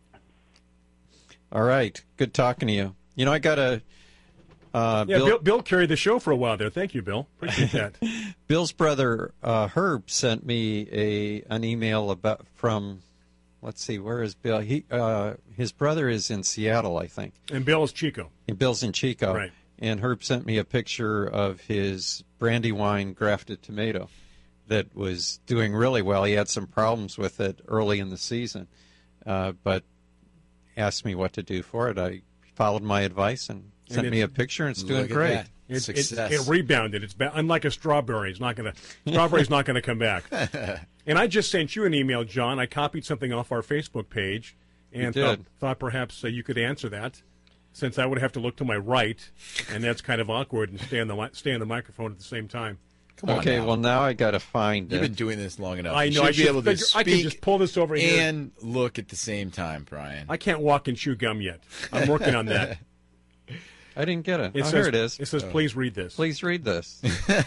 [SPEAKER 5] All right. Good talking to you. You know, I got a uh,
[SPEAKER 3] Yeah,
[SPEAKER 5] Bill,
[SPEAKER 3] Bill, Bill carried the show for a while there. Thank you, Bill. Appreciate that.
[SPEAKER 5] Bill's brother uh, Herb sent me a an email about from. Let's see, where is Bill? He uh, his brother is in Seattle, I think.
[SPEAKER 3] And Bill is Chico.
[SPEAKER 5] And Bill's in Chico.
[SPEAKER 3] Right.
[SPEAKER 5] And Herb sent me a picture of his Brandywine grafted tomato that was doing really well. He had some problems with it early in the season, uh, but asked me what to do for it. I followed my advice and sent
[SPEAKER 3] And
[SPEAKER 5] me a
[SPEAKER 3] it's-
[SPEAKER 5] picture, and it's doing
[SPEAKER 4] Look at
[SPEAKER 5] great.
[SPEAKER 4] that.
[SPEAKER 3] It, it,
[SPEAKER 4] Success.
[SPEAKER 3] it rebounded. It's ba- unlike a strawberry. It's not going to. Strawberry's not going to come back. And I just sent you an email, John. I copied something off our Facebook page, and
[SPEAKER 5] You
[SPEAKER 3] thought,
[SPEAKER 5] did.
[SPEAKER 3] thought perhaps uh, you could answer that, since I would have to look to my right, and that's kind of awkward, and stay on the mi- stay on the microphone at the same time.
[SPEAKER 4] Come on
[SPEAKER 5] Okay,
[SPEAKER 4] now.
[SPEAKER 5] well, now I got to find
[SPEAKER 4] You've
[SPEAKER 5] it.
[SPEAKER 4] been doing this long enough.
[SPEAKER 3] I
[SPEAKER 4] You
[SPEAKER 3] know. I
[SPEAKER 4] should be
[SPEAKER 3] should
[SPEAKER 4] able to
[SPEAKER 3] figure- I can
[SPEAKER 4] speak
[SPEAKER 3] just pull this over here.
[SPEAKER 4] and look at the same time, Brian.
[SPEAKER 3] I can't walk and chew gum yet. I'm working on that.
[SPEAKER 5] I didn't get it.
[SPEAKER 3] It
[SPEAKER 5] oh,
[SPEAKER 3] says,
[SPEAKER 5] here it is.
[SPEAKER 3] It says, "Please read this."
[SPEAKER 5] Please read this.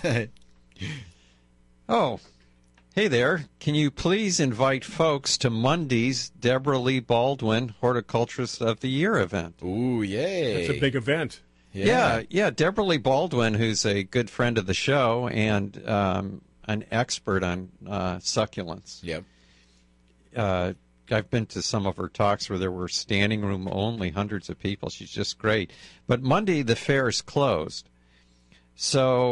[SPEAKER 5] Oh, hey there. Can you please invite folks to Monday's Deborah Lee Baldwin Horticulturist of the Year event?
[SPEAKER 4] Ooh, yay.
[SPEAKER 3] It's a big event.
[SPEAKER 5] Yeah, yeah. Deborah Lee Baldwin, who's a good friend of the show and um, an expert on uh, succulents.
[SPEAKER 4] Yep.
[SPEAKER 5] Uh, I've been to some of her talks where there were standing room only, hundreds of people. She's just great. But Monday, the fair is closed. So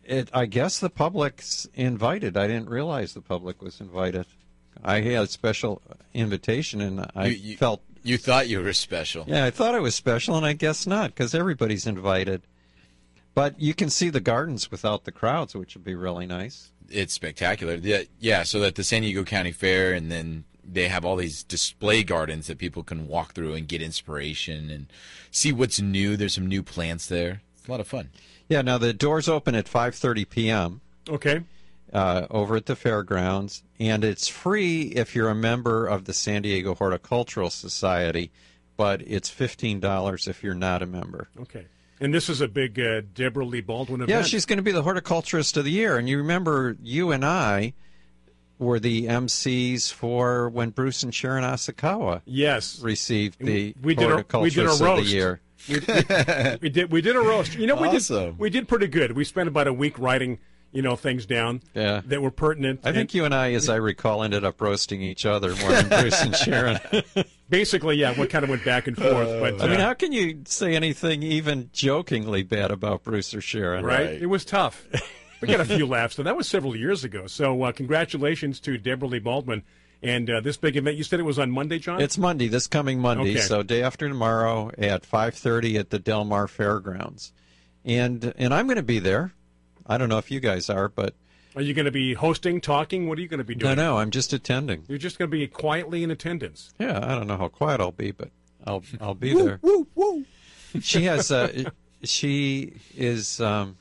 [SPEAKER 5] It, I guess the public's invited. I didn't realize the public was invited. I had a special invitation, and I
[SPEAKER 4] you, you,
[SPEAKER 5] felt...
[SPEAKER 4] You thought you were special.
[SPEAKER 5] Yeah, I thought I was special, and I guess not, because everybody's invited. But you can see the gardens without the crowds, which would be really nice.
[SPEAKER 4] It's spectacular. Yeah, yeah, so at the San Diego County Fair, and then they have all these display gardens that people can walk through and get inspiration and see what's new. There's some new plants there. It's a lot of fun.
[SPEAKER 5] Yeah, now the doors open at five thirty p.m.
[SPEAKER 3] Okay.
[SPEAKER 5] Uh, over at the fairgrounds, and it's free if you're a member of the San Diego Horticultural Society, but it's fifteen dollars if you're not a member.
[SPEAKER 3] Okay. And this is a big uh, Deborah Lee Baldwin event?
[SPEAKER 5] Yeah, she's going to be the Horticulturist of the Year. And you remember you and I were the M Cs for when Bruce and Sharon Asakawa
[SPEAKER 3] yes.
[SPEAKER 5] received the
[SPEAKER 3] we did
[SPEAKER 5] Horticulturist
[SPEAKER 3] a, we did a roast.
[SPEAKER 5] of the Year.
[SPEAKER 3] We, we, we did we did a roast. You know, we
[SPEAKER 4] awesome.
[SPEAKER 3] did we did pretty good. We spent about a week writing, you know, things down
[SPEAKER 5] yeah.
[SPEAKER 3] that were pertinent.
[SPEAKER 5] I think you and I, as I recall, ended up roasting each other more than Bruce and Sharon.
[SPEAKER 3] Basically, yeah, what kind of went back and forth.
[SPEAKER 5] Uh,
[SPEAKER 3] but uh,
[SPEAKER 5] I mean, how can you say anything even jokingly bad about Bruce or Sharon?
[SPEAKER 3] Right?
[SPEAKER 5] right.
[SPEAKER 3] It was tough. We got a few laughs, though. That was several years ago. So uh, congratulations to Deborah Lee Baldwin. And uh, this big event, you said it was on Monday, John?
[SPEAKER 5] It's Monday, this coming Monday,
[SPEAKER 3] okay.
[SPEAKER 5] So day after tomorrow at five thirty at the Del Mar Fairgrounds. And and I'm going to be there. I don't know if you guys are, but...
[SPEAKER 3] Are you going to be hosting, talking? What are you going to be doing?
[SPEAKER 5] No, no, I'm just attending.
[SPEAKER 3] You're just going to be quietly in attendance.
[SPEAKER 5] Yeah, I don't know how quiet I'll be, but I'll I'll be
[SPEAKER 3] woo,
[SPEAKER 5] there.
[SPEAKER 3] Woo, woo.
[SPEAKER 5] She has, uh, she is, um,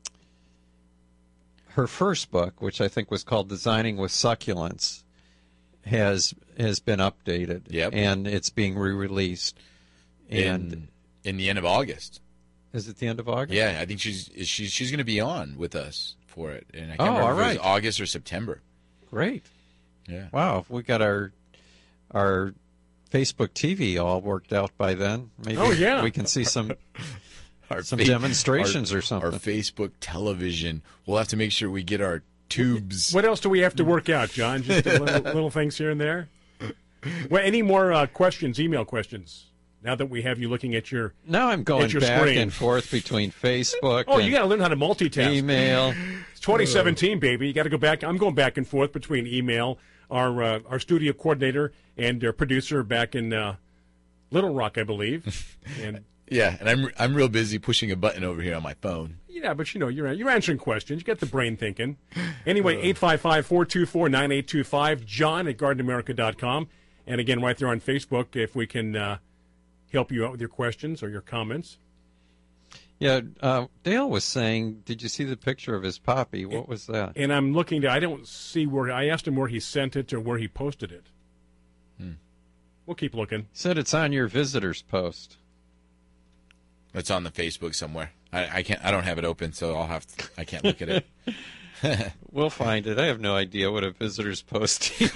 [SPEAKER 5] her first book, which I think was called Designing with Succulents, has has been updated.
[SPEAKER 4] Yep.
[SPEAKER 5] And it's being re-released. And
[SPEAKER 4] in, in the end of August.
[SPEAKER 5] Is it the end of August?
[SPEAKER 4] Yeah, I think she's she's she's going to be on with us for it, and I can't
[SPEAKER 5] oh,
[SPEAKER 4] remember
[SPEAKER 5] all
[SPEAKER 4] if it was
[SPEAKER 5] right.
[SPEAKER 4] August or September.
[SPEAKER 5] Great.
[SPEAKER 4] Yeah.
[SPEAKER 5] Wow, if we got our our Facebook T V all worked out by then, maybe
[SPEAKER 3] oh, yeah.
[SPEAKER 5] we can see some
[SPEAKER 4] our
[SPEAKER 5] some
[SPEAKER 4] fa-
[SPEAKER 5] demonstrations
[SPEAKER 4] our,
[SPEAKER 5] or something.
[SPEAKER 4] Our Facebook television. We'll have to make sure we get our tubes.
[SPEAKER 3] What else do we have to work out, John? Just a little, little things here and there. Well, any more uh, questions? Email questions. Now that we have you looking at your
[SPEAKER 5] now I'm going
[SPEAKER 3] your
[SPEAKER 5] back
[SPEAKER 3] screen.
[SPEAKER 5] and forth between Facebook.
[SPEAKER 3] Oh,
[SPEAKER 5] and
[SPEAKER 3] you got to learn how to multitask.
[SPEAKER 5] Email.
[SPEAKER 3] It's twenty seventeen, baby. You got to go back. I'm going back and forth between email, our uh, our studio coordinator and our producer back in uh, Little Rock, I believe. And
[SPEAKER 4] yeah, and I'm I'm real busy pushing a button over here on my phone.
[SPEAKER 3] yeah, but you know you're you're answering questions. You get the brain thinking. Anyway, eight five five, four two four, nine eight two five. John at garden america dot com, and again right there on Facebook if we can. Uh, help you out with your questions or your comments.
[SPEAKER 5] Yeah, uh, Dale was saying, did you see the picture of his poppy? What was that?
[SPEAKER 3] And I'm looking to, I don't see where, I asked him where he sent it or where he posted it.
[SPEAKER 4] Hmm.
[SPEAKER 3] We'll keep looking.
[SPEAKER 5] He said it's on your visitors post.
[SPEAKER 4] It's on the Facebook somewhere. I, I can't, I don't have it open, so I'll have to, I can't look at it.
[SPEAKER 5] We'll find it. I have no idea what a visitors post is.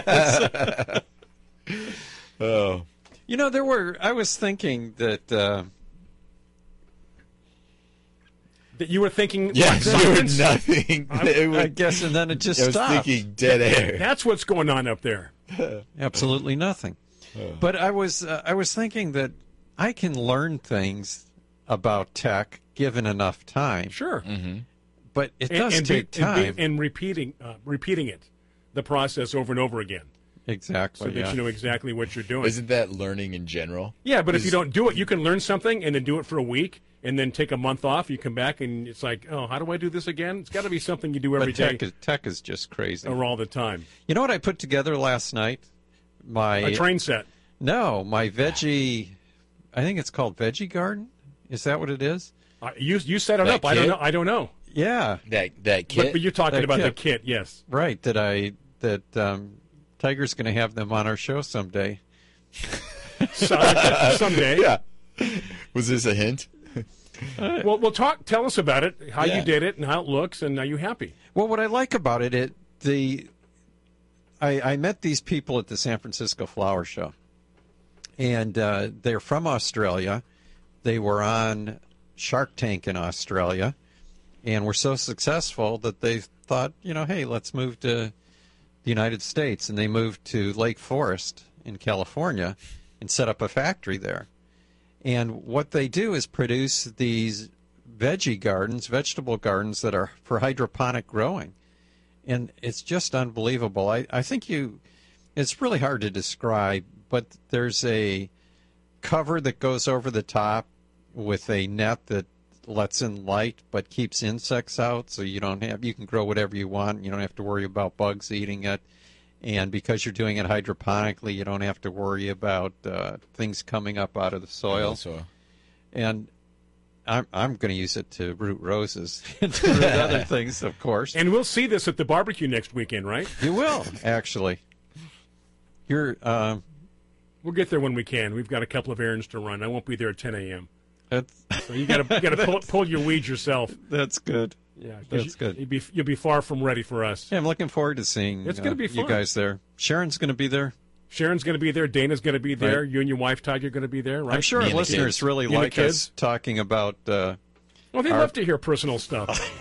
[SPEAKER 4] Oh.
[SPEAKER 5] You know, there were. I was thinking that. Uh,
[SPEAKER 3] that you were thinking.
[SPEAKER 4] Yes,
[SPEAKER 3] like,
[SPEAKER 4] you were nothing.
[SPEAKER 5] I, I guess, and then it just
[SPEAKER 4] I was
[SPEAKER 5] stopped.
[SPEAKER 4] thinking dead air.
[SPEAKER 3] That's what's going on up there.
[SPEAKER 5] Absolutely nothing. But I was. Uh, I was thinking that I can learn things about tech given enough time.
[SPEAKER 3] Sure.
[SPEAKER 4] Mm-hmm.
[SPEAKER 5] But it
[SPEAKER 3] and,
[SPEAKER 5] does
[SPEAKER 3] and
[SPEAKER 5] take
[SPEAKER 3] be,
[SPEAKER 5] time.
[SPEAKER 3] And, be, and repeating, uh, repeating it, the process over and over again.
[SPEAKER 5] Exactly.
[SPEAKER 3] So that
[SPEAKER 5] yeah.
[SPEAKER 3] you know exactly what you're doing.
[SPEAKER 4] Isn't that learning in general?
[SPEAKER 3] Yeah, but if
[SPEAKER 4] Is-
[SPEAKER 3] you don't do it, you can learn something and then do it for a week and then take a month off. You come back and it's like, oh, how do I do this again? It's got to be something you do every
[SPEAKER 5] but
[SPEAKER 3] day
[SPEAKER 5] tech is, tech is just crazy.
[SPEAKER 3] or all the time.
[SPEAKER 5] You know what I put together last night? My
[SPEAKER 3] A train set.
[SPEAKER 5] No, my veggie. I think it's called Veggie Garden. Is that what it is?
[SPEAKER 3] Uh, you you set it
[SPEAKER 4] That
[SPEAKER 3] up. I don't
[SPEAKER 4] kit?
[SPEAKER 3] know. I don't know.
[SPEAKER 5] Yeah,
[SPEAKER 4] That that kit.
[SPEAKER 3] But, but you're talking
[SPEAKER 5] That
[SPEAKER 3] about
[SPEAKER 5] kit.
[SPEAKER 3] the kit, yes.
[SPEAKER 5] right. That I that um, Tiger's going to have them on our show someday.
[SPEAKER 3] So, someday.
[SPEAKER 4] Yeah. Was this a hint?
[SPEAKER 3] Well, we'll talk. Tell us about it. How
[SPEAKER 4] Yeah.
[SPEAKER 3] you did it and how it looks, and are you happy?
[SPEAKER 5] Well, what I like about it, it the I, I met these people at the San Francisco Flower Show, and uh, they're from Australia. They were on Shark Tank in Australia, and were so successful that they thought, you know, hey, let's move to the United States, and they moved to Lake Forest in California and set up a factory there. And what they do is produce these veggie gardens, vegetable gardens that are for hydroponic growing. And it's just unbelievable. I, I think you, it's really hard to describe, but there's a cover that goes over the top with a net that lets in light but keeps insects out, so you don't have, you can grow whatever you want. You don't have to worry about bugs eating it. And because you're doing it hydroponically, you don't have to worry about uh, things coming up out of the soil.
[SPEAKER 4] soil.
[SPEAKER 5] And I'm, I'm going to use it to root roses and to root other things, of course.
[SPEAKER 3] And we'll see this at the barbecue next weekend, right?
[SPEAKER 5] You will, actually. You're. Uh,
[SPEAKER 3] we'll get there when we can. We've got a couple of errands to run. I won't be there at ten a.m.
[SPEAKER 5] That's,
[SPEAKER 3] so you got to you got to pull, pull your weeds yourself.
[SPEAKER 5] That's good.
[SPEAKER 3] Yeah,
[SPEAKER 5] that's
[SPEAKER 3] you,
[SPEAKER 5] good.
[SPEAKER 3] You'll be you'll be far from ready for us.
[SPEAKER 5] Yeah, I'm looking forward to seeing
[SPEAKER 3] it's gonna
[SPEAKER 5] uh,
[SPEAKER 3] be fun.
[SPEAKER 5] you guys there. Sharon's going to be there.
[SPEAKER 3] Sharon's going to be there. Dana's going to be there.
[SPEAKER 5] Right.
[SPEAKER 3] You and your wife, Tiger, are going to be there, right?
[SPEAKER 5] I'm sure our listeners
[SPEAKER 3] kids.
[SPEAKER 5] really
[SPEAKER 3] you
[SPEAKER 5] like us talking about. Uh,
[SPEAKER 3] well, they
[SPEAKER 5] our...
[SPEAKER 3] love to hear personal stuff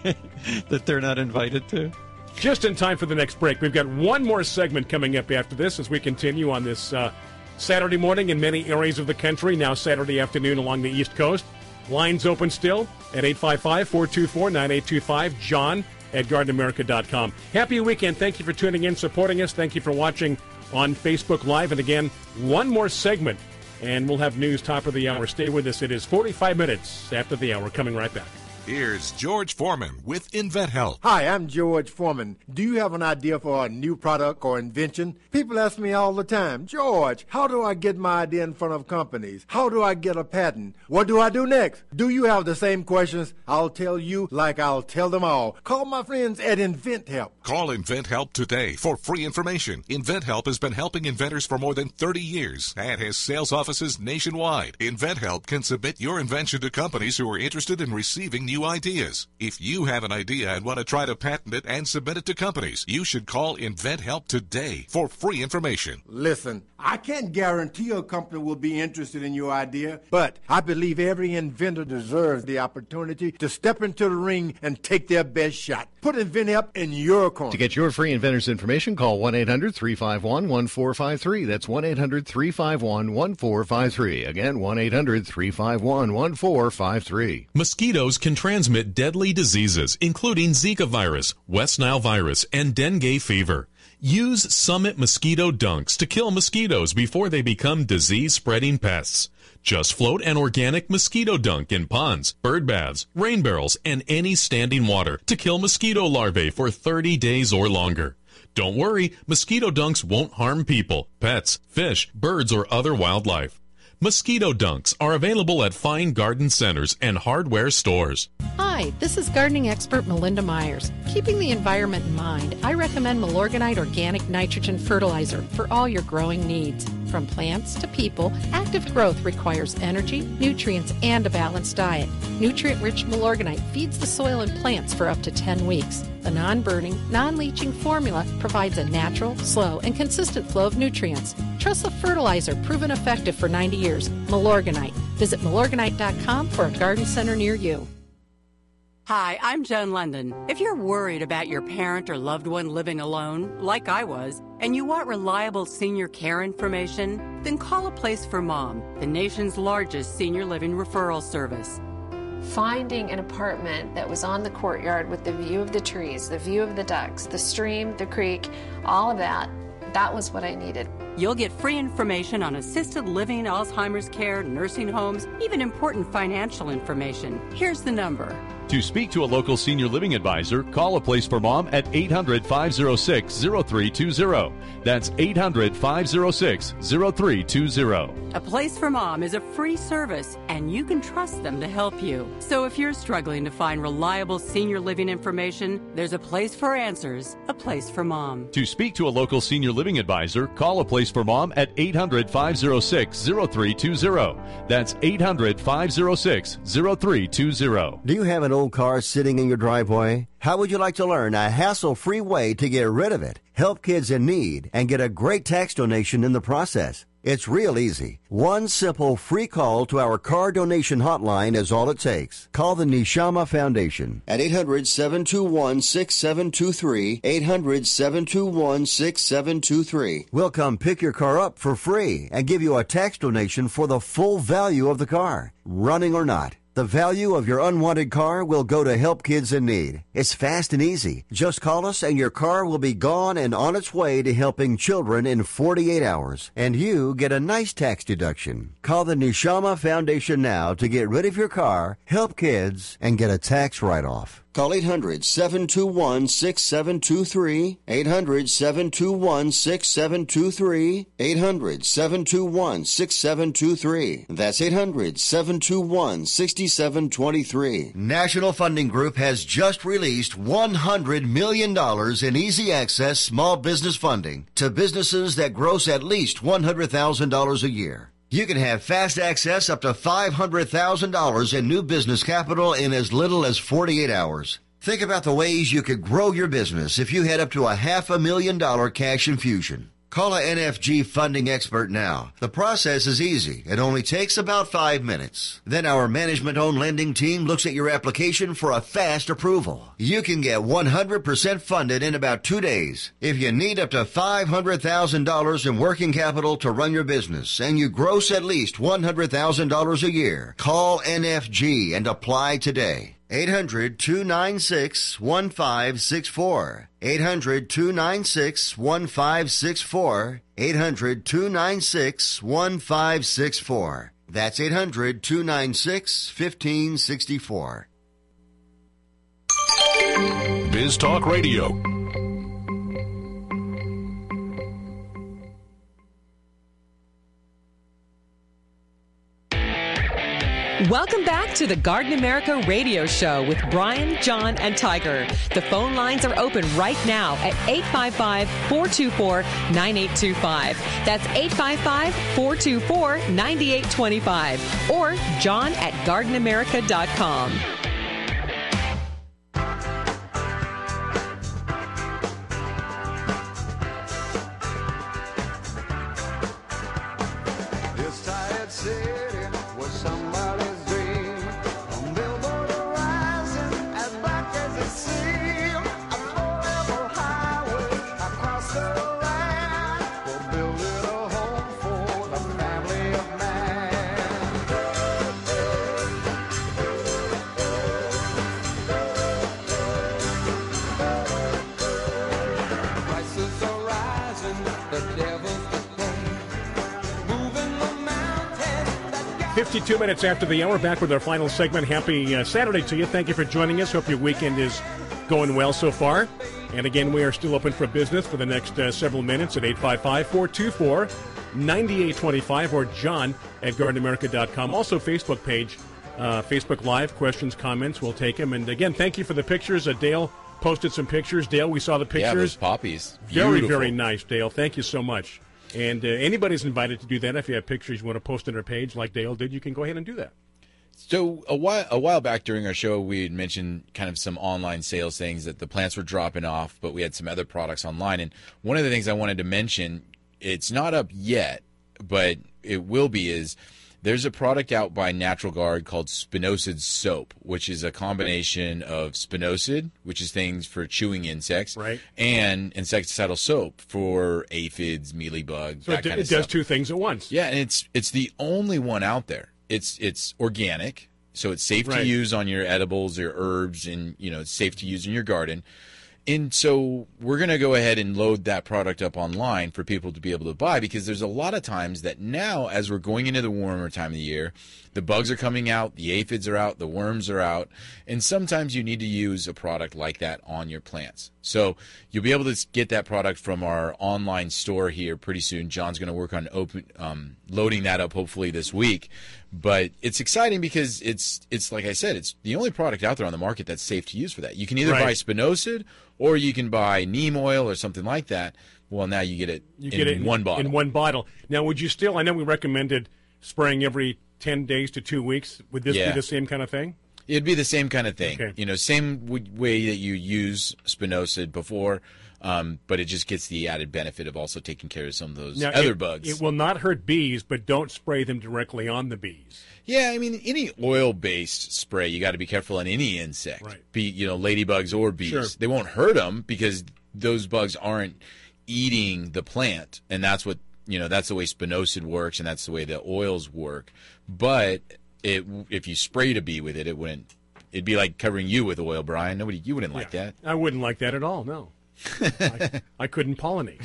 [SPEAKER 5] that they're not invited to.
[SPEAKER 3] Just in time for the next break. We've got one more segment coming up after this as we continue on this uh, Saturday morning in many areas of the country. Now Saturday afternoon along the East Coast. Lines open still at eight five five, four two four, nine eight two five. John at garden america dot com. Happy weekend. Thank you for tuning in, supporting us. Thank you for watching on Facebook Live. And again, one more segment, and we'll have news top of the hour. Stay with us. It is forty-five minutes after the hour. Coming right back.
[SPEAKER 8] Here's George Foreman with InventHelp.
[SPEAKER 22] Hi, I'm George Foreman. Do you have an idea for a new product or invention? People ask me all the time, George, how do I get my idea in front of companies? How do I get a patent? What do I do next? Do you have the same questions? I'll tell you like I'll tell them all. Call my friends at InventHelp.
[SPEAKER 8] Call InventHelp today for free information. InventHelp has been helping inventors for more than thirty years and has sales offices nationwide. InventHelp can submit your invention to companies who are interested in receiving new ideas. If you have an idea and want to try to patent it and submit it to companies, you should call InventHelp today for free information.
[SPEAKER 22] Listen, I can't guarantee a company will be interested in your idea, but I believe every inventor deserves the opportunity to step into the ring and take their best shot. Put InventHelp in your corner.
[SPEAKER 23] To get your free inventor's information, call one eight hundred, three five one, one four five three. That's one eight hundred, three five one, one four five three. Again, one eight hundred, three five one, one four five three.
[SPEAKER 24] Mosquitoes can transmit deadly diseases, including Zika virus, West Nile virus, and dengue fever. Use Summit Mosquito Dunks to kill mosquitoes before they become disease-spreading pests. Just float an organic mosquito dunk in ponds, bird baths, rain barrels, and any standing water to kill mosquito larvae for thirty days or longer. Don't worry, mosquito dunks won't harm people, pets, fish, birds, or other wildlife. Mosquito dunks are available at fine garden centers and hardware stores.
[SPEAKER 25] Hi, this is gardening expert Melinda Myers. Keeping the environment in mind, I recommend Milorganite Organic Nitrogen Fertilizer for all your growing needs. From plants to people, active growth requires energy, nutrients, and a balanced diet. Nutrient-rich Milorganite feeds the soil and plants for up to ten weeks. The non-burning, non-leaching formula provides a natural, slow, and consistent flow of nutrients. Trust the fertilizer proven effective for ninety years. Milorganite. Visit Milorganite dot com for a garden center near you.
[SPEAKER 26] Hi, I'm Joan London. If you're worried about your parent or loved one living alone, like I was, and you want reliable senior care information, then call A Place for Mom, the nation's largest senior living referral service.
[SPEAKER 27] Finding an apartment that was on the courtyard with the view of the trees, the view of the ducks, the stream, the creek, all of that, that was what I needed.
[SPEAKER 26] You'll get free information on assisted living, Alzheimer's care, nursing homes, even important financial information. Here's the number.
[SPEAKER 28] To speak to a local senior living advisor, call A Place for Mom at eight hundred, five oh six, oh three two oh. That's eight hundred, five oh six, oh three two oh.
[SPEAKER 26] A Place for Mom is a free service, and you can trust them to help you. So if you're struggling to find reliable senior living information, there's a place for answers, A Place for Mom.
[SPEAKER 28] To speak to a local senior living advisor, call A Place for Mom at eight hundred, five oh six, oh three two oh. That's eight hundred, five oh six, oh three two oh.
[SPEAKER 1] Do you have an old car sitting in your driveway? How would you like to learn a hassle-free way to get rid of it, help kids in need, and get a great tax donation in the process? It's real easy. One simple free call to our car donation hotline is all it takes. Call the Neshama Foundation at eight hundred, seven two one, six seven two three, eight hundred, seven two one, six seven two three. We'll come pick your car up for free and give you a tax donation for the full value of the car, running or not. The value of your unwanted car will go to help kids in need. It's fast and easy. Just call us and your car will be gone and on its way to helping children in forty-eight hours. And you get a nice tax deduction. Call the Neshama Foundation now to get rid of your car, help kids, and get a tax write-off. Call eight hundred, seven two one, six seven two three, eight hundred, seven two one, six seven two three, eight hundred, seven two one, six seven two three. That's eight hundred, seven two one, six seven two three. National Funding Group has just released one hundred million dollars in easy access small business funding to businesses that gross at least one hundred thousand dollars a year. You can have fast access up to five hundred thousand dollars in new business capital in as little as forty-eight hours. Think about the ways you could grow your business if you had up to a half a million dollar cash infusion. Call a N F G funding expert now. The process is easy. It only takes about five minutes. Then our management-owned lending team looks at your application for a fast approval. You can get one hundred percent funded in about two days. If you need up to five hundred thousand dollars in working capital to run your business and you gross at least one hundred thousand dollars a year, call N F G and apply today. eight hundred, two nine six, one five six four. eight hundred, two nine six, one five six four. eight hundred, two nine six, one five six four. That's eight hundred, two nine six, one five six four.
[SPEAKER 8] Biz Talk Radio.
[SPEAKER 2] Welcome back to the Garden America Radio Show with Brian, John, and Tiger. The phone lines are open right now at eight five five, four two four, nine eight two five. That's eight five five, four two four, nine eight two five. Or john at garden america dot com.
[SPEAKER 18] This tired city was somebody's dream. A billboard rising as black as it seemed. A four-level highway across the land. We're building a home for the family of man. Prices are rising, the devil's to pay. Moving the mountains.
[SPEAKER 3] fifty-two minutes after the hour, back with our final segment. Happy uh, Saturday to you. Thank you for joining us. Hope your weekend is going well so far. And again, we are still open for business for the next uh, several minutes at eight five five, four two four, nine eight two five or john at garden america dot com. Also, Facebook page, uh, Facebook Live, questions, comments, we'll take them. And again, thank you for the pictures. Uh, Dale posted some pictures. Dale, we saw the pictures.
[SPEAKER 4] Yeah, those poppies.
[SPEAKER 3] Very,
[SPEAKER 4] Beautiful.
[SPEAKER 3] very nice, Dale. Thank you so much. And uh, anybody's invited to do that. If you have pictures you want to post on our page like Dale did, you can go ahead and do that.
[SPEAKER 4] So a while a while back during our show, we had mentioned kind of some online sales things that the plants were dropping off, but we had some other products online. And one of the things I wanted to mention, it's not up yet, but it will be, is there's a product out by Natural Guard called Spinosad Soap, which is a combination of spinosad, which is things for chewing insects,
[SPEAKER 3] right,
[SPEAKER 4] and insecticidal soap for aphids, mealybugs,
[SPEAKER 3] So
[SPEAKER 4] that
[SPEAKER 3] it, d-
[SPEAKER 4] kind
[SPEAKER 3] it
[SPEAKER 4] of stuff.
[SPEAKER 3] does two things at once.
[SPEAKER 4] Yeah, and it's it's the only one out there. It's it's organic, so it's safe
[SPEAKER 3] Right.
[SPEAKER 4] to use on your edibles or herbs, and you know it's safe to use in your garden. And so we're going to go ahead and load that product up online for people to be able to buy, because there's a lot of times that now, as we're going into the warmer time of the year, the bugs are coming out, the aphids are out, the worms are out, and sometimes you need to use a product like that on your plants. So you'll be able to get that product from our online store here pretty soon. John's going to work on open, um, loading that up hopefully this week. But it's exciting because it's, it's like I said, it's the only product out there on the market that's safe to use for that. You can either
[SPEAKER 3] Right.
[SPEAKER 4] buy spinosad or you can buy neem oil or something like that. Well, now you get it
[SPEAKER 3] You
[SPEAKER 4] in
[SPEAKER 3] get it in
[SPEAKER 4] one bottle.
[SPEAKER 3] In one bottle. Now, would you still? I know we recommended spraying every ten days to two weeks. Would this
[SPEAKER 4] Yeah.
[SPEAKER 3] be the same kind of thing?
[SPEAKER 4] It'd be the same kind of thing.
[SPEAKER 3] Okay.
[SPEAKER 4] You know, same w- way that you use spinosad before, um, but it just gets the added benefit of also taking care of some of those
[SPEAKER 3] Now,
[SPEAKER 4] other
[SPEAKER 3] it,
[SPEAKER 4] bugs.
[SPEAKER 3] It will not hurt bees, but don't spray them directly on the bees.
[SPEAKER 4] Yeah, I mean, any oil-based spray, you got to be careful on any insect,
[SPEAKER 3] Right.
[SPEAKER 4] be you know, ladybugs or bees.
[SPEAKER 3] Sure.
[SPEAKER 4] They won't hurt them because those bugs aren't eating the plant, and that's what you know. That's the way spinosad works, and that's the way the oils work. But it if you sprayed a bee with it, it wouldn't. It'd be like covering you with oil, Brian. Nobody, you wouldn't like
[SPEAKER 3] Yeah.
[SPEAKER 4] that.
[SPEAKER 3] I wouldn't like that at all. No, I, I couldn't pollinate.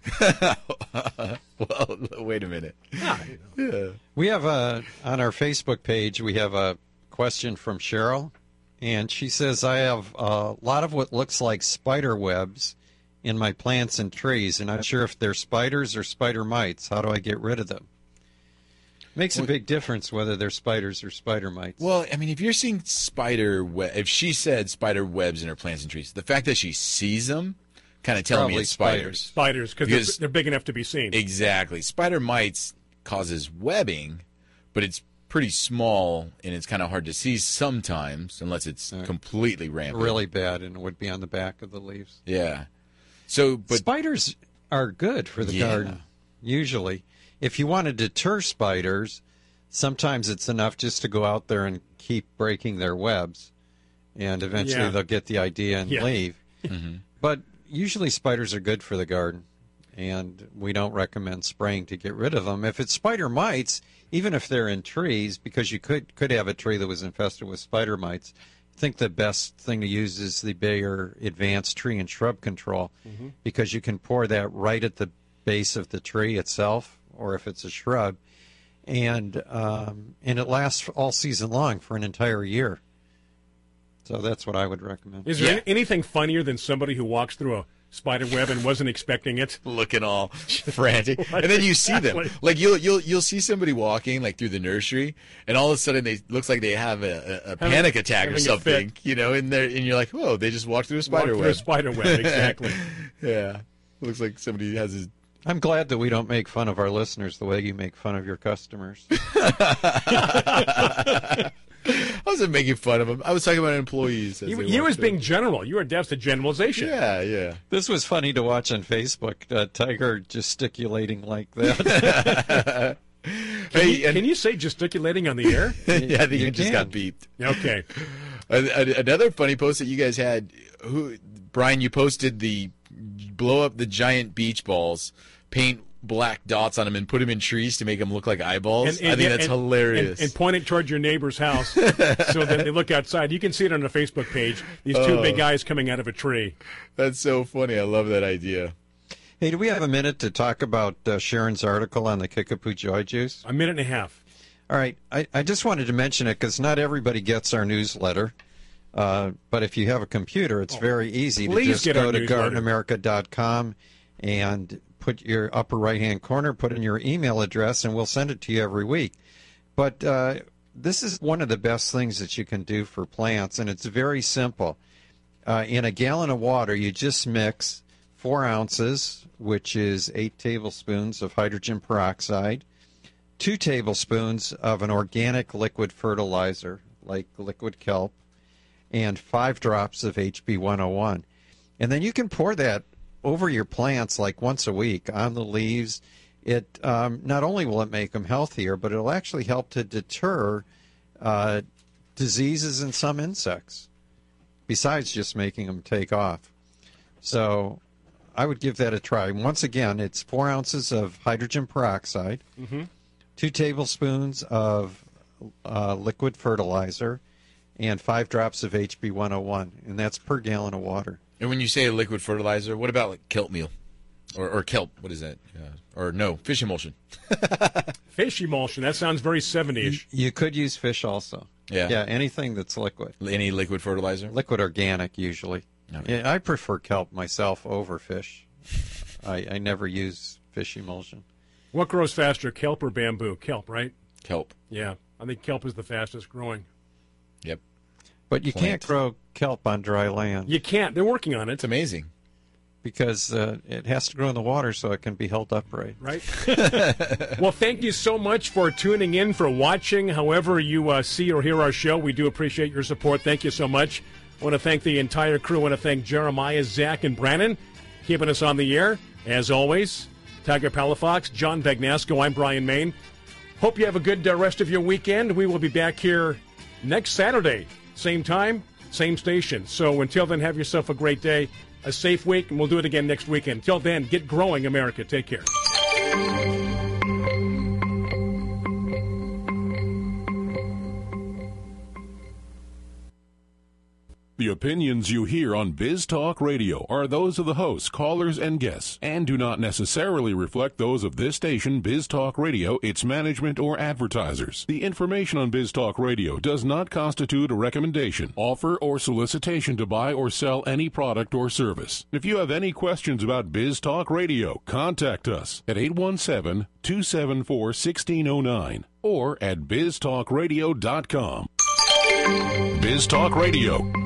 [SPEAKER 4] Well, wait a minute.
[SPEAKER 3] Yeah, you know.
[SPEAKER 4] Yeah.
[SPEAKER 5] We have a on our Facebook page. We have a question from Cheryl, and she says, "I have a lot of what looks like spider webs in my plants and trees, and I'm not sure if they're spiders or spider mites. How do I get rid of them?" Makes a big difference whether they're spiders or spider mites.
[SPEAKER 4] Well, I mean, if you're seeing spider web, if she said spider webs in her plants and trees, the fact that she sees them kind of telling me
[SPEAKER 5] Probably
[SPEAKER 4] it's spiders.
[SPEAKER 3] Spiders, cause
[SPEAKER 4] Because
[SPEAKER 3] they're, they're big enough to be seen.
[SPEAKER 4] Exactly. Spider mites causes webbing, but it's pretty small and it's kind of hard to see sometimes unless it's completely rampant.
[SPEAKER 5] Really bad, and it would be on the back of the leaves.
[SPEAKER 4] Yeah. So, but
[SPEAKER 5] spiders are good for the
[SPEAKER 4] Yeah.
[SPEAKER 5] garden, usually. If you want to deter spiders, sometimes it's enough just to go out there and keep breaking their webs, and eventually
[SPEAKER 3] Yeah.
[SPEAKER 5] they'll get the idea and
[SPEAKER 3] Yeah.
[SPEAKER 5] leave.
[SPEAKER 4] Mhm.
[SPEAKER 5] But usually spiders are good for the garden, and we don't recommend spraying to get rid of them. If it's spider mites, even if they're in trees, because you could, could have a tree that was infested with spider mites, I think the best thing to use is the Bayer Advanced Tree and Shrub Control,
[SPEAKER 3] Mhm.
[SPEAKER 5] because you can pour that right at the base of the tree itself, or if it's a shrub, and um, and it lasts all season long for an entire year. So that's what I would recommend.
[SPEAKER 3] Is there any, anything funnier than somebody who walks through a spider web and wasn't expecting it?
[SPEAKER 4] looking all frantic, and then you see them. Like you'll you'll you'll see somebody walking like through the nursery, and all of a sudden they looks like they have a, a, a
[SPEAKER 3] Having-
[SPEAKER 4] panic attack or
[SPEAKER 3] having a
[SPEAKER 4] something,
[SPEAKER 3] fit.
[SPEAKER 4] you know. And they and you're like, whoa, they just walked through a
[SPEAKER 3] Walked
[SPEAKER 4] spider
[SPEAKER 3] through
[SPEAKER 4] web.
[SPEAKER 3] a spider web, exactly.
[SPEAKER 4] Yeah, looks like somebody has his.
[SPEAKER 5] I'm glad that we don't make fun of our listeners the way you make fun of your customers.
[SPEAKER 4] I wasn't making fun of them. I was talking about employees. as
[SPEAKER 3] You,
[SPEAKER 4] they
[SPEAKER 3] you
[SPEAKER 4] walked
[SPEAKER 3] was
[SPEAKER 4] through.
[SPEAKER 3] being general. You were adept at generalization.
[SPEAKER 4] Yeah, yeah.
[SPEAKER 5] This was funny to watch on Facebook. Uh, Tiger gesticulating like that.
[SPEAKER 3] Can, you, can you say gesticulating on the air?
[SPEAKER 4] Yeah, I think
[SPEAKER 5] You
[SPEAKER 4] it just
[SPEAKER 5] can.
[SPEAKER 4] got beeped.
[SPEAKER 3] Okay.
[SPEAKER 4] A- a- Another funny post that you guys had, who Brian, you posted the blow up the giant beach balls, paint black dots on them, and put them in trees to make them look like eyeballs.
[SPEAKER 3] And- and-
[SPEAKER 4] I think that's
[SPEAKER 3] and-
[SPEAKER 4] hilarious.
[SPEAKER 3] And, and point it toward your neighbor's house so that they look outside. You can see it on the Facebook page. These two
[SPEAKER 4] Oh.
[SPEAKER 3] big guys coming out of a tree.
[SPEAKER 4] That's so funny. I love that idea.
[SPEAKER 5] Hey, do we have a minute to talk about uh, Sharon's article on the Kickapoo Joy Juice?
[SPEAKER 3] A minute and a half.
[SPEAKER 5] All right. I, I just wanted to mention it because not everybody gets our newsletter. Uh, but if you have a computer, it's very easy to
[SPEAKER 3] please
[SPEAKER 5] just
[SPEAKER 3] get
[SPEAKER 5] go
[SPEAKER 3] our
[SPEAKER 5] to
[SPEAKER 3] newsletter.
[SPEAKER 5] garden america dot com and put your upper right-hand corner, put in your email address, and we'll send it to you every week. But uh, this is one of the best things that you can do for plants, and it's very simple. Uh, in a gallon of water, you just mix four ounces, which is eight tablespoons of hydrogen peroxide, two tablespoons of an organic liquid fertilizer, like liquid kelp, and five drops of H B one oh one. And then you can pour that over your plants like once a week on the leaves. It um, not only will it make them healthier, but it'll actually help to deter uh, diseases and some insects, besides just making them take off. So I would give that a try. Once again, it's four ounces of hydrogen peroxide,
[SPEAKER 3] Mhm.
[SPEAKER 5] two tablespoons of uh, liquid fertilizer, and five drops of H B one oh one, and that's per gallon of water.
[SPEAKER 4] And when you say liquid fertilizer, what about like kelp meal? Or, or kelp, what is that? Uh, or no, fish emulsion.
[SPEAKER 3] Fish emulsion. That sounds very seventies.
[SPEAKER 5] You could use fish also.
[SPEAKER 4] Yeah.
[SPEAKER 5] Yeah, anything that's liquid.
[SPEAKER 4] Any liquid fertilizer?
[SPEAKER 5] Liquid organic, usually.
[SPEAKER 4] Okay.
[SPEAKER 5] Yeah, I prefer kelp myself over fish. I, I never use fish emulsion.
[SPEAKER 3] What grows faster, kelp or bamboo? Kelp, right?
[SPEAKER 4] Kelp.
[SPEAKER 3] Yeah. I think kelp is the fastest growing.
[SPEAKER 4] Yep.
[SPEAKER 5] But you
[SPEAKER 4] Plant.
[SPEAKER 5] can't grow kelp on dry land.
[SPEAKER 3] You can't. They're working on it.
[SPEAKER 4] It's amazing.
[SPEAKER 5] Because uh, it has to grow in the water so it can be held upright.
[SPEAKER 3] Right? Well, thank you so much for tuning in, for watching, however you uh, see or hear our show. We do appreciate your support. Thank you so much. I want to thank the entire crew. I want to thank Jeremiah, Zach, and Brandon keeping us on the air. As always, Tiger Palafox, John Bagnasco, I'm Brian Main. Hope you have a good uh, rest of your weekend. We will be back here next Saturday. Same time, same station. So until then, have yourself a great day, a safe week, and we'll do it again next weekend. Until then, get growing, America. Take care.
[SPEAKER 6] The opinions you hear on Biz Talk Radio are those of the hosts, callers, and guests, and do not necessarily reflect those of this station, Biz Talk Radio, its management, or advertisers. The information on Biz Talk Radio does not constitute a recommendation, offer, or solicitation to buy or sell any product or service. If you have any questions about Biz Talk Radio, contact us at eight one seven, two seven four, one six zero nine or at biz talk radio dot com. Biz Talk Radio.